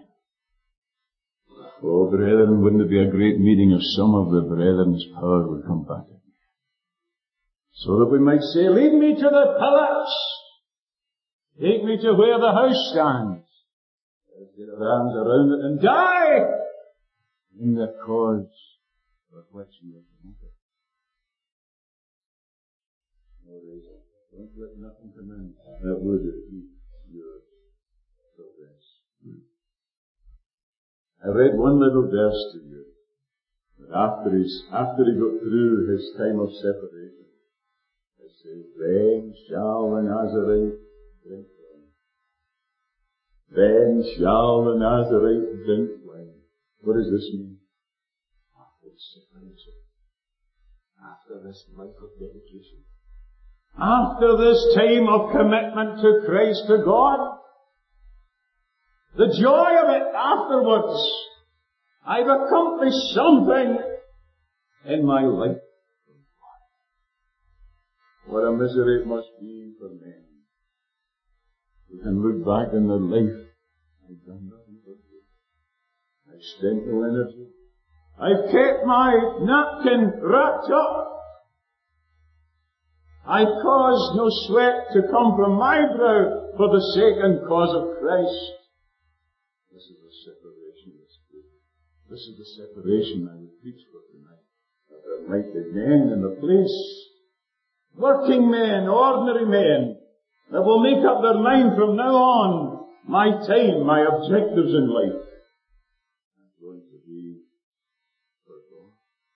Oh, brethren, wouldn't it be a great meeting if some of the brethren's power would come back again? So that we might say, lead me to the pillars. Take me to where the house stands. Put your arms around it and die in the cause for which you are committed. Don't let nothing come in that would defeat your progress. I read one little verse to you. That after he got through his time of separation, it says, then shall the Nazarite drink wine. Then shall the Nazarite drink wine. What does this mean? After separation. After this life of dedication. After this time of commitment to Christ, to God. The joy of it afterwards. I've accomplished something in my life. What a misery it must be for men who can look back in their life. I've done nothing but good. I've spent no energy. I've kept my napkin wrapped up. I've caused no sweat to come from my brow for the sake and cause of Christ. This is the separation that's good. This is the separation I would preach for tonight. That there might be men in the place, working men, ordinary men, that will make up their mind from now on, my time, my objectives in life, are going to be for God.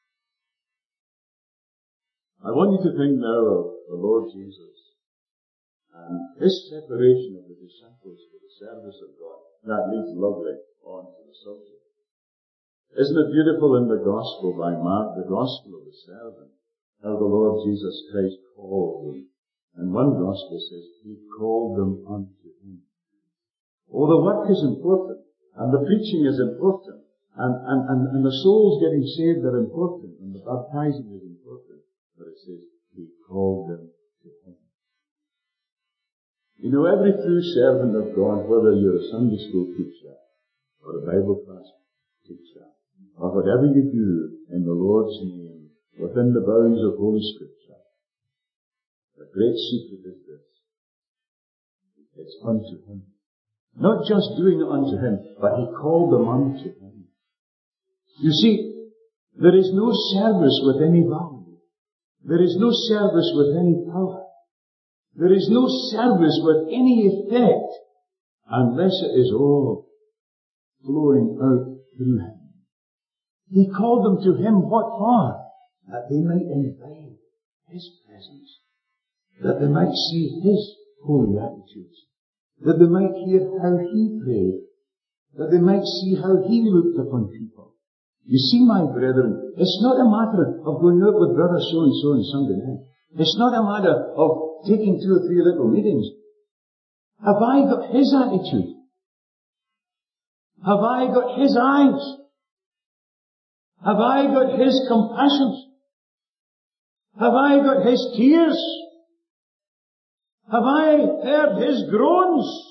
I want you to think now of the Lord Jesus and his separation of the disciples for the service of God. That leads lovely on to the subject. Isn't it beautiful in the Gospel by Mark, the Gospel of the servant, how the Lord Jesus Christ called them. And one Gospel says, he called them unto him. Oh, the work is important, and the preaching is important, and the souls getting saved are important, and the baptizing is important, but it says, he called them to him. You know, every true servant of God, whether you're a Sunday school teacher, or a Bible class teacher, or whatever you do in the Lord's name, within the bounds of Holy Scripture, the great secret is this: it's unto Him. Not just doing it unto Him, but He called them unto Him. You see, there is no service with any value. There is no service with any power. There is no service with any effect unless it is all flowing out through Him. He called them to Him, what for? That they might invite His presence. That they might see His holy attitudes. That they might hear how He prayed. That they might see how He looked upon people. You see, my brethren, it's not a matter of going out with brother so-and-so on Sunday night. It's not a matter of taking 2 or 3 little meetings. Have I got His attitude? Have I got His eyes? Have I got His compassion? Have I got His tears? Have I heard His groans?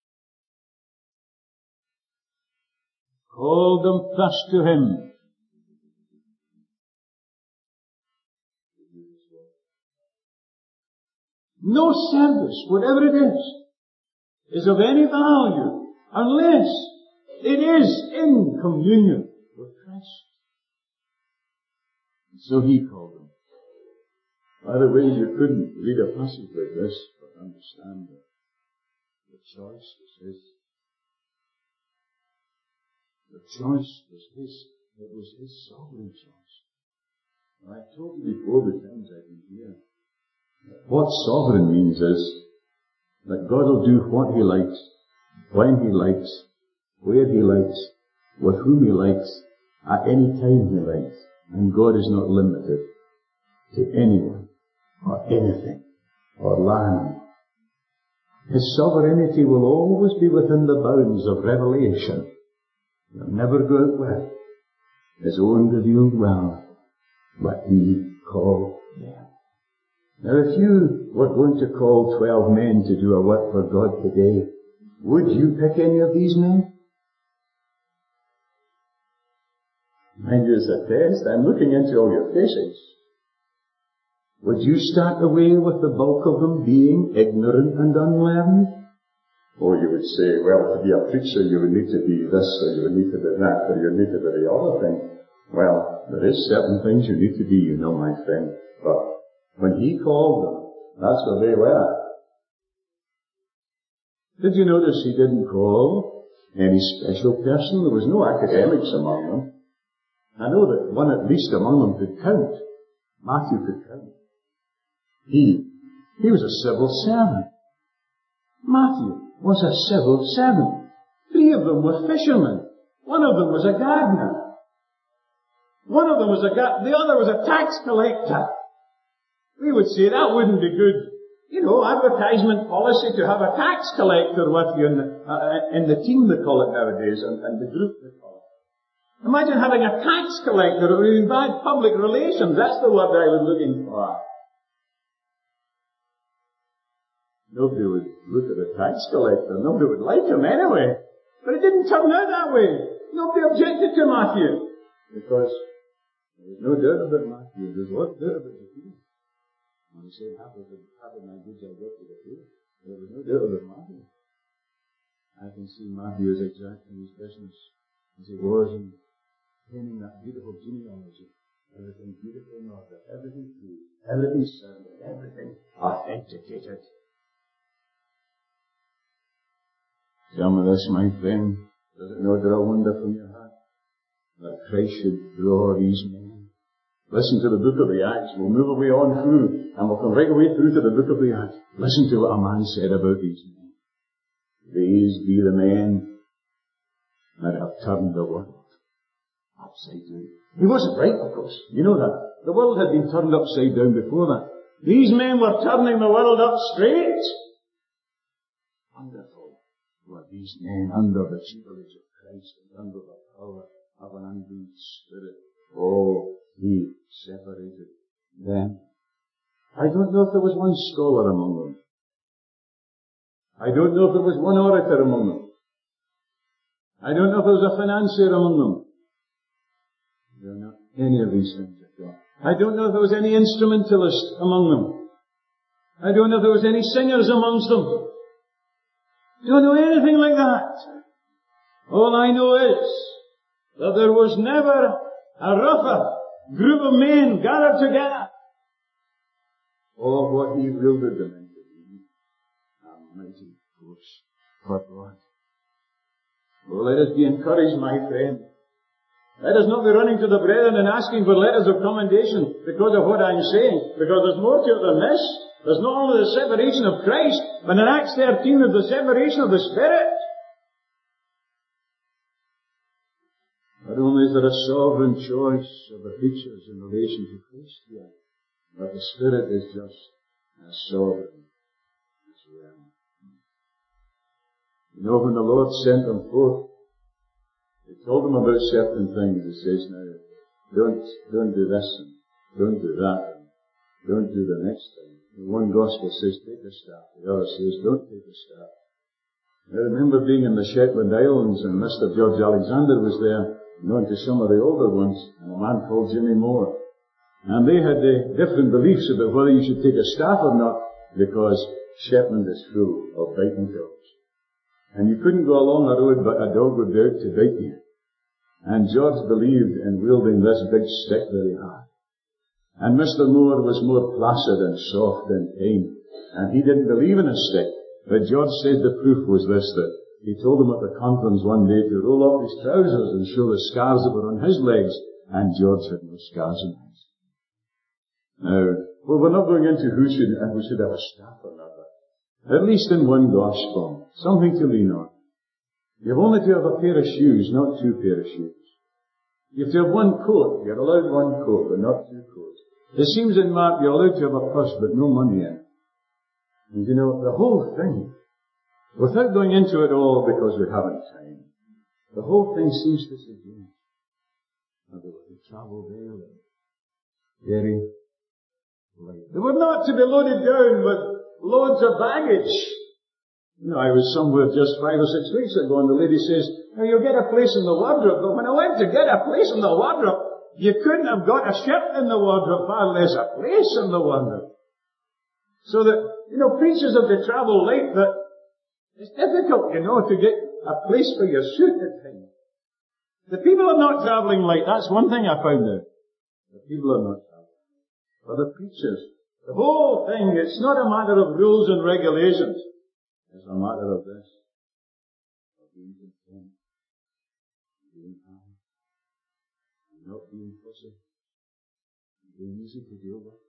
Call them first to Him. No service, whatever it is of any value unless it is in communion with Christ. And so He called them. By the way, you couldn't read a passage like this but understand that the choice was His. The choice was His. It was His sovereign choice. And I've told you before the times I've been here, what sovereign means is that God will do what He likes, when He likes, where He likes, with whom He likes, at any time He likes. And God is not limited to anyone, or anything, or land. His sovereignty will always be within the bounds of revelation. He'll never go out with His own revealed will, but He called them. Now, if you were going to call 12 men to do a work for God today, would you pick any of these men? Mind you, it's a test. I'm looking into all your faces. Would you start away with the bulk of them being ignorant and unlearned? Or you would say, well, to be a preacher you would need to be this, or you would need to be that, or you would need to be the other thing. Well, there is certain things you need to be, you know, my friend. But when He called them, that's what they were. Did you notice He didn't call any special person? There was no academics among them. I know that one at least among them could count. Matthew could count. He was a civil servant. Matthew was a civil servant. 3 of them were fishermen. 1 of them was a gardener. The other was a tax collector. We would say that wouldn't be good, advertisement policy to have a tax collector with you in the team, they call it nowadays, and the group they call it. Imagine having a tax collector. It would be bad public relations. That's the word I was looking for. Nobody would look at a tax collector. Nobody would like him anyway. But it didn't turn out that way. Nobody objected to Matthew. Because there was no doubt about Matthew. There's a lot of doubt about the poor. When he said, half of my goods I give to the poor. There was no doubt about Matthew. I can see Matthew as exacting his business as he was in painting that beautiful genealogy. Everything beautiful in order. Everything true. Everything sound. Everything authenticated. Tell me this, my friend. Does it not draw wonder from your heart that Christ should draw these men? Listen to the book of the Acts. We'll move away on through, and we'll come right away through to the book of the Acts. Listen to what a man said about these men. These be the men that have turned the world upside down. He wasn't right, of course. You know that. The world had been turned upside down before that. These men were turning the world up straight. Wonderful were these men under the tutelage of Christ and under the power of an unknown spirit. Oh, He separated them. I don't know if there was one scholar among them. I don't know if there was one orator among them. I don't know if there was a financier among them. They're not any of these things at all. I don't know if there was any instrumentalist among them. I don't know if there was any singers amongst them. Don't know anything like that. All I know is that there was never a rougher group of men gathered together. Oh, what he wielded them into being. A mighty force for God. Oh, let us be encouraged, my friend. Let us not be running to the brethren and asking for letters of commendation because of what I'm saying, because there's more to it than this. There's not only the separation of Christ, but in Acts 13 there's the separation of the Spirit. Not only is there a sovereign choice of the preachers in relation to Christ here, but the Spirit is just as sovereign as well. You know, when the Lord sent them forth, He told them about certain things. He says, now, don't do this, and don't do that, and don't do the next thing. The one gospel says, take the staff. The other says, don't take the staff. I remember being in the Shetland Islands, and Mr. George Alexander was there, known to some of the older ones, and a man called Jimmy Moore. And they had different beliefs about whether you should take a staff or not, because Shetland is full of biting dogs. And you couldn't go along a road, but a dog would be out to bite you. And George believed in wielding this big stick very hard. And Mr. Moore was more placid and soft and tame. And he didn't believe in a stick. But George said the proof was this, that he told him at the conference one day to roll up his trousers and show the scars that were on his legs. And George had no scars on his. Now, well, we're not going into who should have a staff or not. At least in one gospel, something to lean on. You have only to have a pair of shoes, not two pair of shoes. You have to have one coat. You're allowed one coat, but not two coats. It seems in Mark you're allowed to have a purse, but no money in it. And you know, the whole thing, without going into it all because we haven't time, the whole thing seems to suggest that they were to travel very light. They were not to be loaded down with loads of baggage. You know, I was somewhere just 5 or 6 weeks ago, and the lady says, now you'll get a place in the wardrobe. But when I went to get a place in the wardrobe, you couldn't have got a shirt in the wardrobe, far less a place in the wardrobe. So that, you know, preachers have to travel light, but it's difficult, you know, to get a place for your suit at times. The people are not traveling light. That's one thing I found out. The people are not traveling light. For the preachers, the whole thing, it's not a matter of rules and regulations. It's a matter of this. Of being content. Being happy. Not being fussy. Being easy to deal with.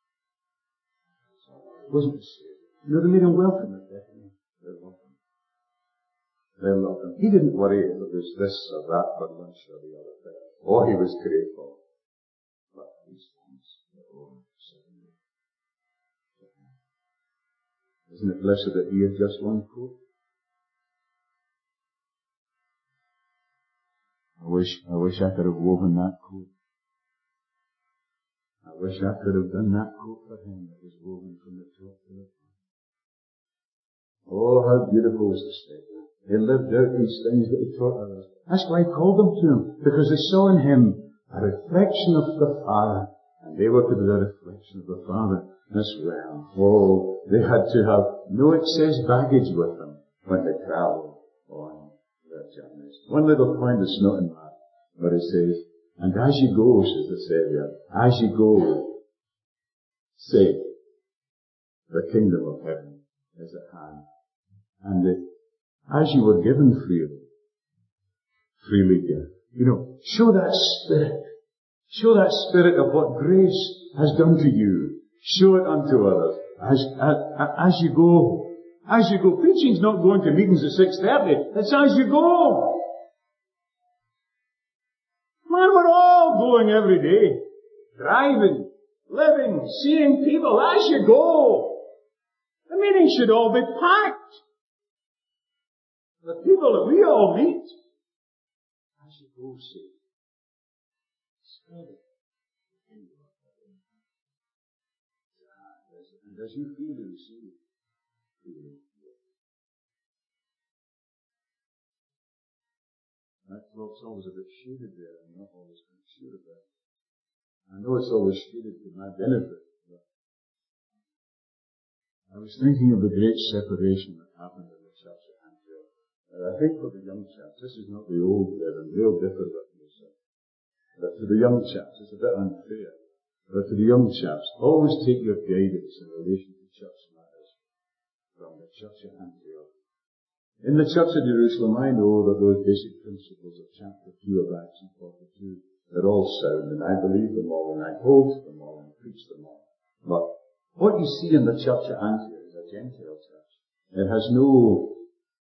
It wasn't the same. You know, they made him welcome at Bethany. They're welcome. They're welcome. He didn't worry if it was this or that for lunch or the other thing. Oh, he was grateful. But these things were all suddenly. Isn't it blessed that he had just one coat? I wish I could have woven that coat. I wish I could have done that coat for him that was woven from the top to the bottom. Oh, how beautiful was the statement. He lived out these things that he taught others. That's why he called them to him, because they saw in him a reflection of the Father, and they were to be the reflection of the Father as well. Oh, they had to have no excess baggage with them when they travelled on their journeys. One little point that's not in that, but it says, and as you go, says the Saviour, as you go, say, the kingdom of heaven is at hand. And as you were given freely give. You know, show that spirit. Show that spirit of what grace has done to you. Show it unto others. As you go. As you go. Preaching's not going to meetings at 6:30. It's as you go. Man, we're all going every day. Driving, living, seeing people as you go. The meetings should all be packed. The people that we all meet. As you go, see. Spirit. And as you feel it, see it. That clock's always a bit shaded there. I'm not always quite sure of that. I know it's always shaded to my benefit. But I was thinking of the great separation that happened in the church at Antioch. I think for the young chaps, this is not the old brethren, they'll differ with me, sir. But for the young chaps, it's a bit unfair. But to the young chaps, always take your guidance in relation to church matters from the church at Antioch. In the church of Jerusalem, I know that those basic principles of chapter 2 of Acts and 42, they're all sound, and I believe them all, and I hold to them all, and preach them all. But what you see in the church at Antioch is a Gentile church. It has no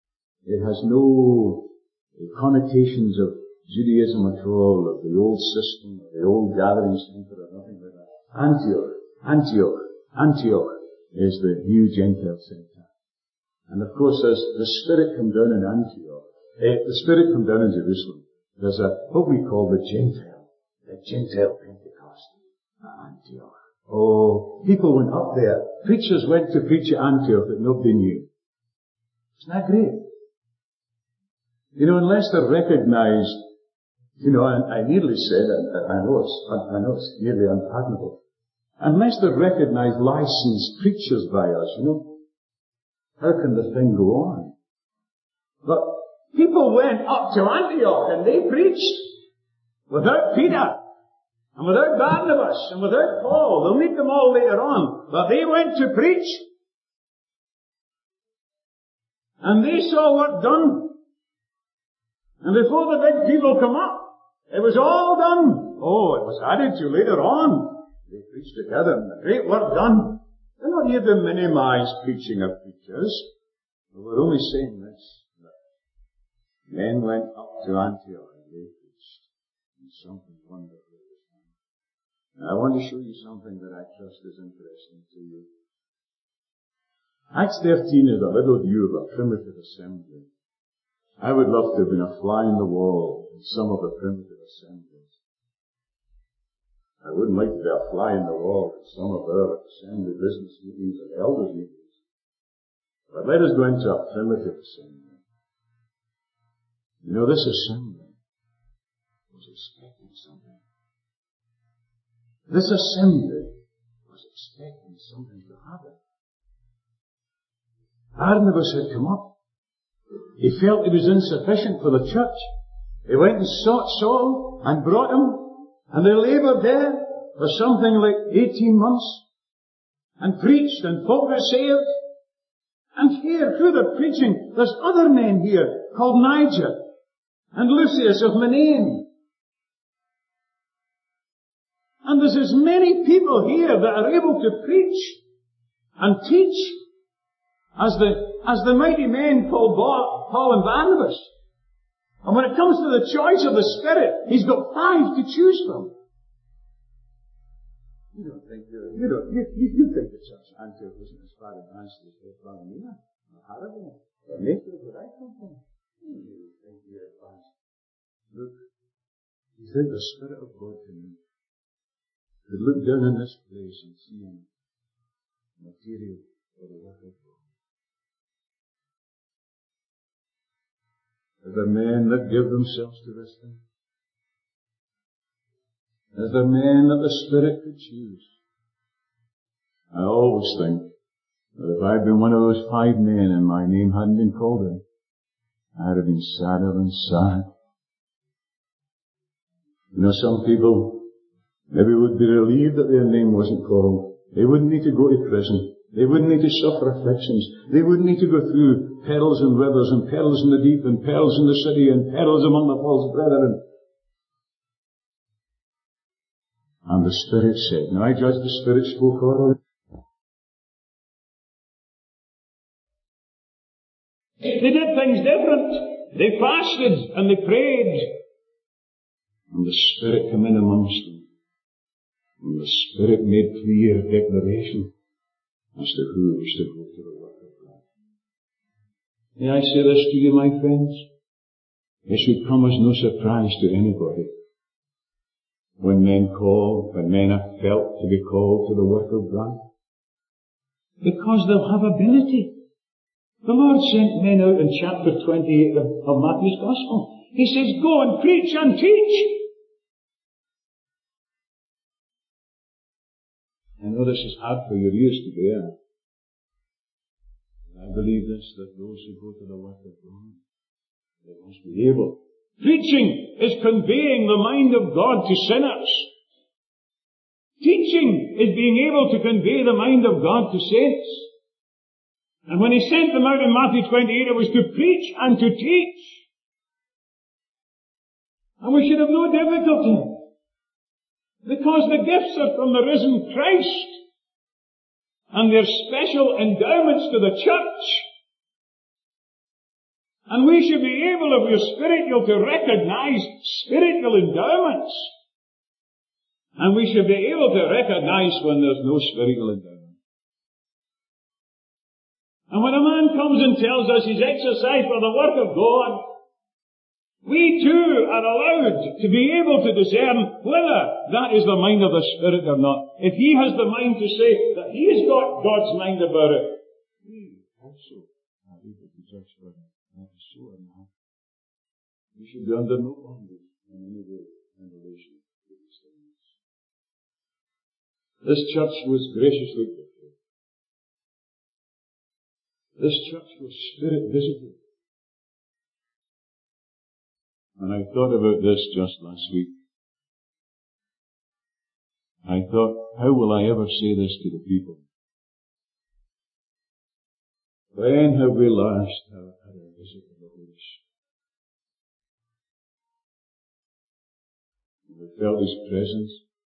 connotations of Judaism at all, of the old system, of the old gathering center, or nothing like that. Antioch is the new Gentile center. And of course, as the Spirit come down in Antioch, the Spirit come down in Jerusalem, there's what we call the Gentile Pentecost at Antioch. Oh, people went up there. Preachers went to preach at Antioch that nobody knew. Isn't that great? You know, unless they're recognized, you know, I nearly said, I know it's nearly unpardonable, unless they're recognized licensed preachers by us, you know, how can the thing go on? But people went up to Antioch and they preached without Peter and without Barnabas and without Paul. They'll meet them all later on. But they went to preach. And they saw work done. And before the big people come up, it was all done. Oh, it was added to later on. They preached together and the great work done. We're not here to minimize preaching of preachers. But we're only saying this, that men went up to Antioch and they preached. And something wonderful was done. Now I want to show you something that I trust is interesting to you. Acts 13 is a little view of a primitive assembly. I would love to have been a fly in the wall in some of the primitive assemblies. I wouldn't like to be a fly in the wall in some of our assembly business meetings and elders meetings. But let us go into a primitive assembly. You know, this assembly was expecting something. This assembly was expecting something to happen. Barnabas had come up. He felt he was insufficient for the church. He went and sought Saul and brought him, and they labored there for something like 18 months, and preached, and folk were saved. And here, through the preaching, there's other men here called Niger and Lucius of Manaen. And there's as many people here that are able to preach and teach as the mighty men called Paul and Barnabas. And when it comes to the choice of the Spirit, he's got 5 to choose from. You think the church at Antioch wasn't as far advanced as Barnabas or Hannibal or Naples where I come from? You think you're advanced. Look, you think the Spirit of God could look down in this place and see material for the work of God. Are there men that give themselves to this thing? Is there men that the Spirit could choose? I always think that if I'd been one of those 5 men and my name hadn't been called in, I'd have been sadder than sad. You know, some people maybe would be relieved that their name wasn't called. They wouldn't need to go to prison. They wouldn't need to suffer afflictions. They wouldn't need to go through perils and rivers and perils in the deep and perils in the city and perils among the false brethren. And the Spirit said, now I judge the Spirit spoke orally. They did things different. They fasted and they prayed. And the Spirit came in amongst them. And the Spirit made clear declaration as to who was to go to the work of God. May I say this to you, my friends? It should come as no surprise to anybody when men are felt to be called to the work of God. Because they'll have ability. The Lord sent men out in chapter 28 of Matthew's Gospel. He says, go and preach and teach. I know this is hard for your ears to bear. I believe this, that those who go to the work of God, they must be able. Preaching is conveying the mind of God to sinners. Teaching is being able to convey the mind of God to saints. And when he sent them out in Matthew 28, it was to preach and to teach. And we should have no difficulty, because the gifts are from the risen Christ, and they're special endowments to the church. And we should be able, if we're spiritual, to recognize spiritual endowments. And we should be able to recognize when there's no spiritual endowment. And when a man comes and tells us he's exercised for the work of God, we too are allowed to be able to discern whether that is the mind of the Spirit or not. If he has the mind to say that he has got God's mind about it, we also are able to judge whether that is so or not. We should be under no bondage in any way in relation to these things. This church was graciously gifted. This church was Spirit visited. And I thought about this just last week. I thought, how will I ever say this to the people? When have we last had a visit of the Holy Spirit? We felt His presence.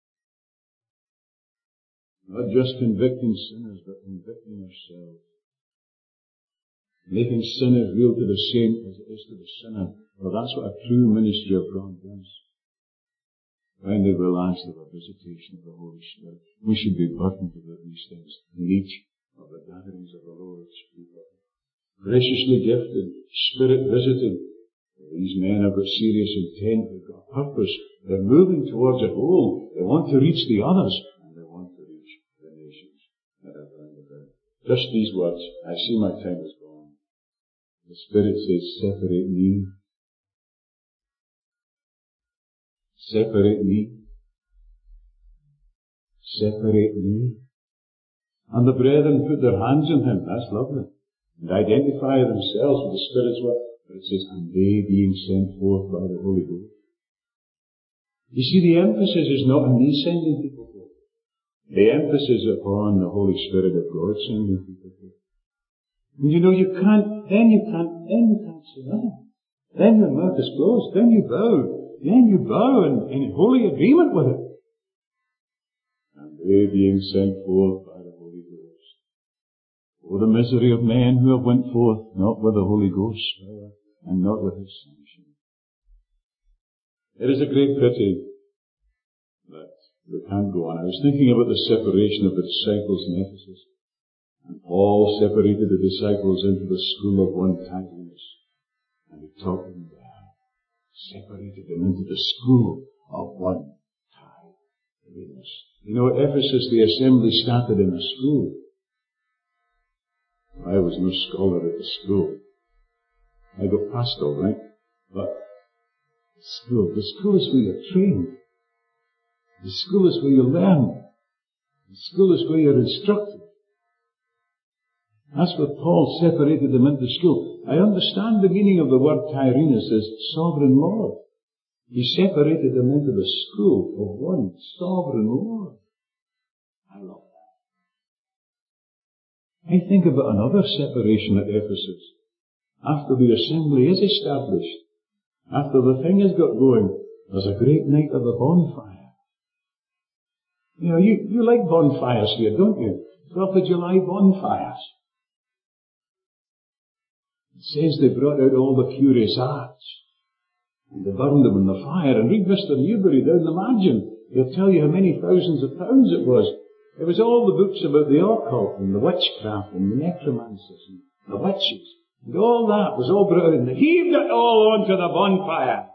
Not just convicting sinners, but convicting ourselves. Making sinners real to the saint as it is to the sinner. Well, that's what a true ministry of God does. When did we last have a visitation of the Holy Spirit? We should be burdened about these things in each of the gatherings of the Lord's people. Graciously gifted, Spirit visited. These men have got serious intent, they've got purpose. They're moving towards a goal. They want to reach the others, and they want to reach the nations that are round about. Just these words. I see my time is gone. The Spirit says, separate me. Separate me. Separate me. And the brethren put their hands on him. That's lovely. And identify themselves with the Spirit's work. But it says, and they being sent forth by the Holy Ghost. You see, the emphasis is not on me sending people forth. The emphasis is upon the Holy Spirit of God sending people forth. And you know, you can't say nothing. Then your mouth is closed. Then you bow. Then you bow in holy agreement with it. And they being sent forth by the Holy Ghost. Oh, the misery of men who have went forth, not with the Holy Ghost's power, and not with His sanction. It is a great pity that we can't go on. I was thinking about the separation of the disciples in Ephesus. And Paul separated the disciples into the school of one Tyrannus. And he taught them there. Separated them into the school of one Tyrannus. You know, at Ephesus the assembly started in a school. I was no scholar at the school. I got passed all right. But the school is where you're trained. The school is where you learn. The school is where you're instructed. That's what Paul separated them into school. I understand the meaning of the word Tyrannus as sovereign Lord. He separated them into the school of one sovereign Lord. I love that. I think about another separation at Ephesus. After the assembly is established, after the thing has got going, there's a great night of the bonfire. You know, you like bonfires here, don't you? 4th of July bonfires. It says they brought out all the curious arts, and they burned them in the fire. And read Mr. Newberry down the margin. He'll tell you how many thousands of pounds it was. It was all the books about the occult, and the witchcraft, and the necromancers, and the witches. And all that was all brought out, and they heaved it all onto the bonfire.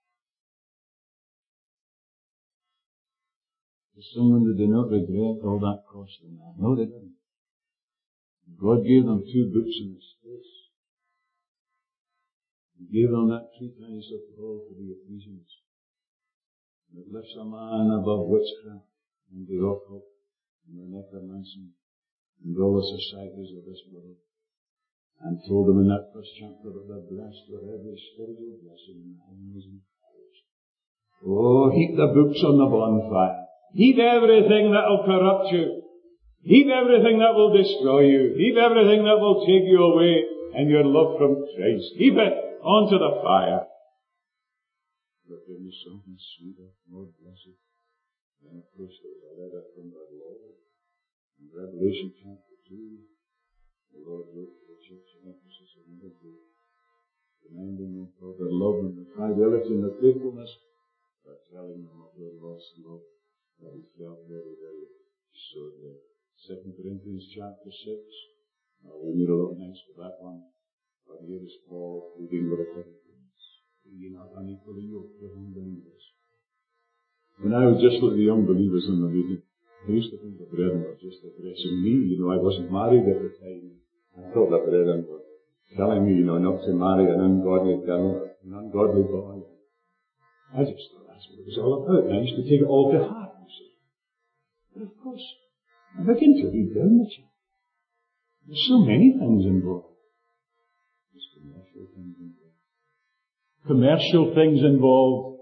For someone who did not regret all that cost them that. No, they didn't. God gave them 2 books in the space. He gave them that treatise of Paul to the Ephesians. It lifts a man above witchcraft and the occult and the necromancy and all the societies of this world. And told them in that first chapter that they're blessed with every spiritual blessing in the heavenlies and powers. Oh, heap the books on the bonfire. Heap everything that will corrupt you. Heap everything that will destroy you. Heap everything that will take you away and your love from Christ. Heap it onto the fire. But there was something sweeter, more blessed. And of course there was a letter from the Lord. In Revelation chapter 2, the Lord wrote to the church of Ephesus another book, reminding them of their love and their fidelity and their faithfulness, by telling them of their lost love that he felt very, very sorely. 2 Corinthians chapter 6. We need a look next to that one. But here is Paul pleading with the Corinthians. Be ye not unequally yoked with unbelievers. When I was just like the unbelievers in the meeting, I used to think the brethren were just addressing me. I wasn't married at the time. I thought the brethren were telling me, not to marry an ungodly girl, an ungodly boy. I just thought that's what it was all about. And I used to take it all to heart, you see. But of course, I begin to read down the chapter. There's so many things involved. There's commercial things involved. Commercial things involved.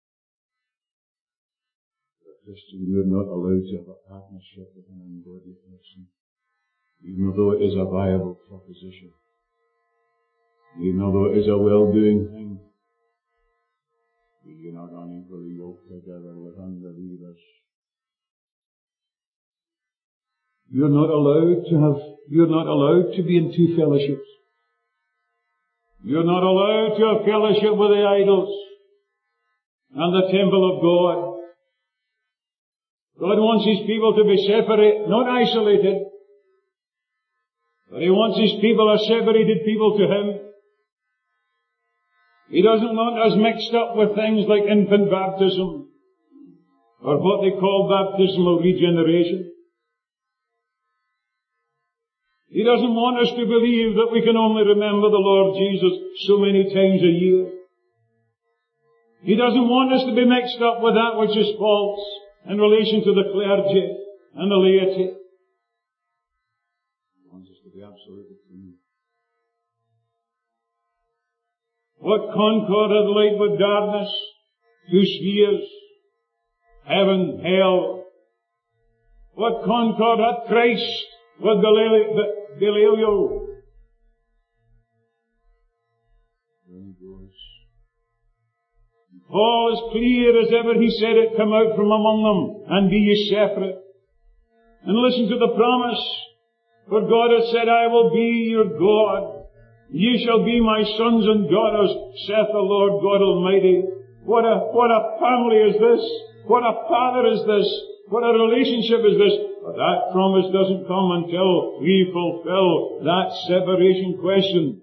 For a Christian, you're not allowed to have a partnership with an ungodly person, even though it is a viable proposition. Even though it is a well-doing thing. You're not unequally yoked together with unbelievers. You're not allowed to be in two fellowships. You're not allowed to have fellowship with the idols and the temple of God. God wants His people to be separate, not isolated. But He wants His people as separated people to Him. He doesn't want us mixed up with things like infant baptism, or what they call baptismal regeneration. He doesn't want us to believe that we can only remember the Lord Jesus so many times a year. He doesn't want us to be mixed up with that which is false in relation to the clergy and the laity. He wants us to be absolutely clean. What concorded light with darkness? Two spheres. Heaven, hell. What concorded Christ with Galileo? Paul, as clear as ever he said it, come out from among them and be ye separate. And listen to the promise. For God has said, I will be your God. Ye shall be my sons and daughters, saith the Lord God Almighty. What a family is this? What a father is this? What a relationship is this? But that promise doesn't come until we fulfill that separation question.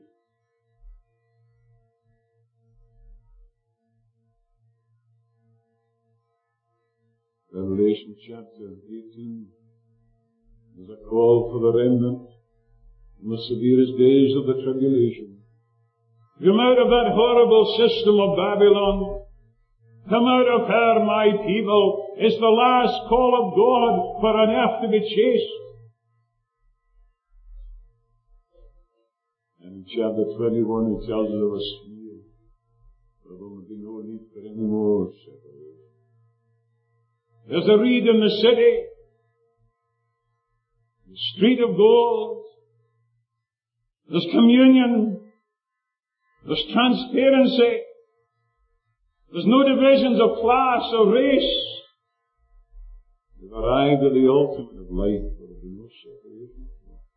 Revelation chapter 18 is a call for the remnant in the severest days of the tribulation. Come out of that horrible system of Babylon. Come out of her, my people. It's the last call of God for an earth to be chaste. And in chapter 21 he tells us of a sphere. There will be no need for any more separation. There's a reed in the city, the street of gold. There's communion. There's transparency. There's no divisions of class or race. We've arrived at the ultimate of life. There will be no separation.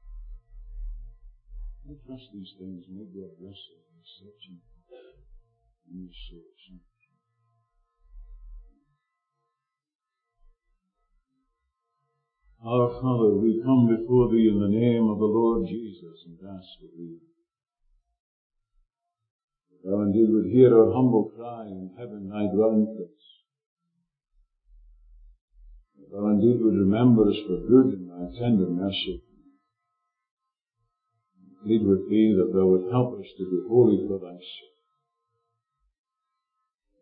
I trust these things may be a blessing and searching in your soul. Our Father, we come before Thee in the name of the Lord Jesus and ask of Thee that Thou indeed would hear our humble cry in heaven, Thy dwelling place. That Thou indeed would remember us for good in Thy tender mercy. And plead with Thee that Thou would help us to be holy for Thy sake.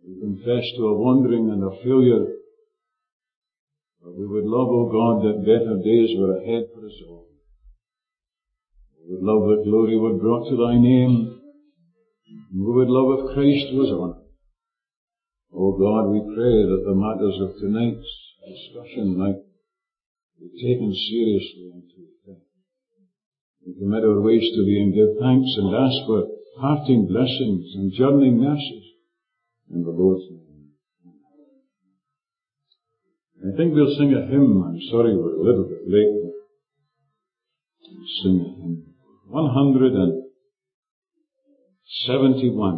We confess to our wandering and our failure, but we would love, O God, that better days were ahead for us all. We would love that glory were brought to thy name, and we would love if Christ was honoured. O God, we pray that the matters of tonight's discussion might be taken seriously into effect. We commit our ways to thee and give thanks and ask for parting blessings and journeying mercies in the Lord's name. I think we'll sing a hymn. I'm sorry we're a little bit late. We'll sing a hymn. 171.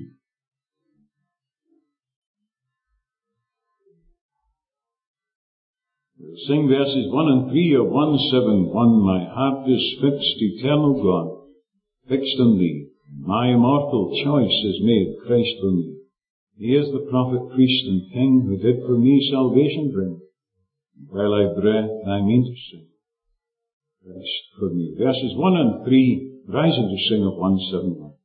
We'll sing verses 1 and 3 of 171. My heart is fixed, eternal God, fixed on thee. My immortal choice is made, Christ for me. He is the prophet, priest, and king who did for me salvation bring. And while I breath, I mean to sing, Christ for me. Verses 1 and 3, rising to sing of 171.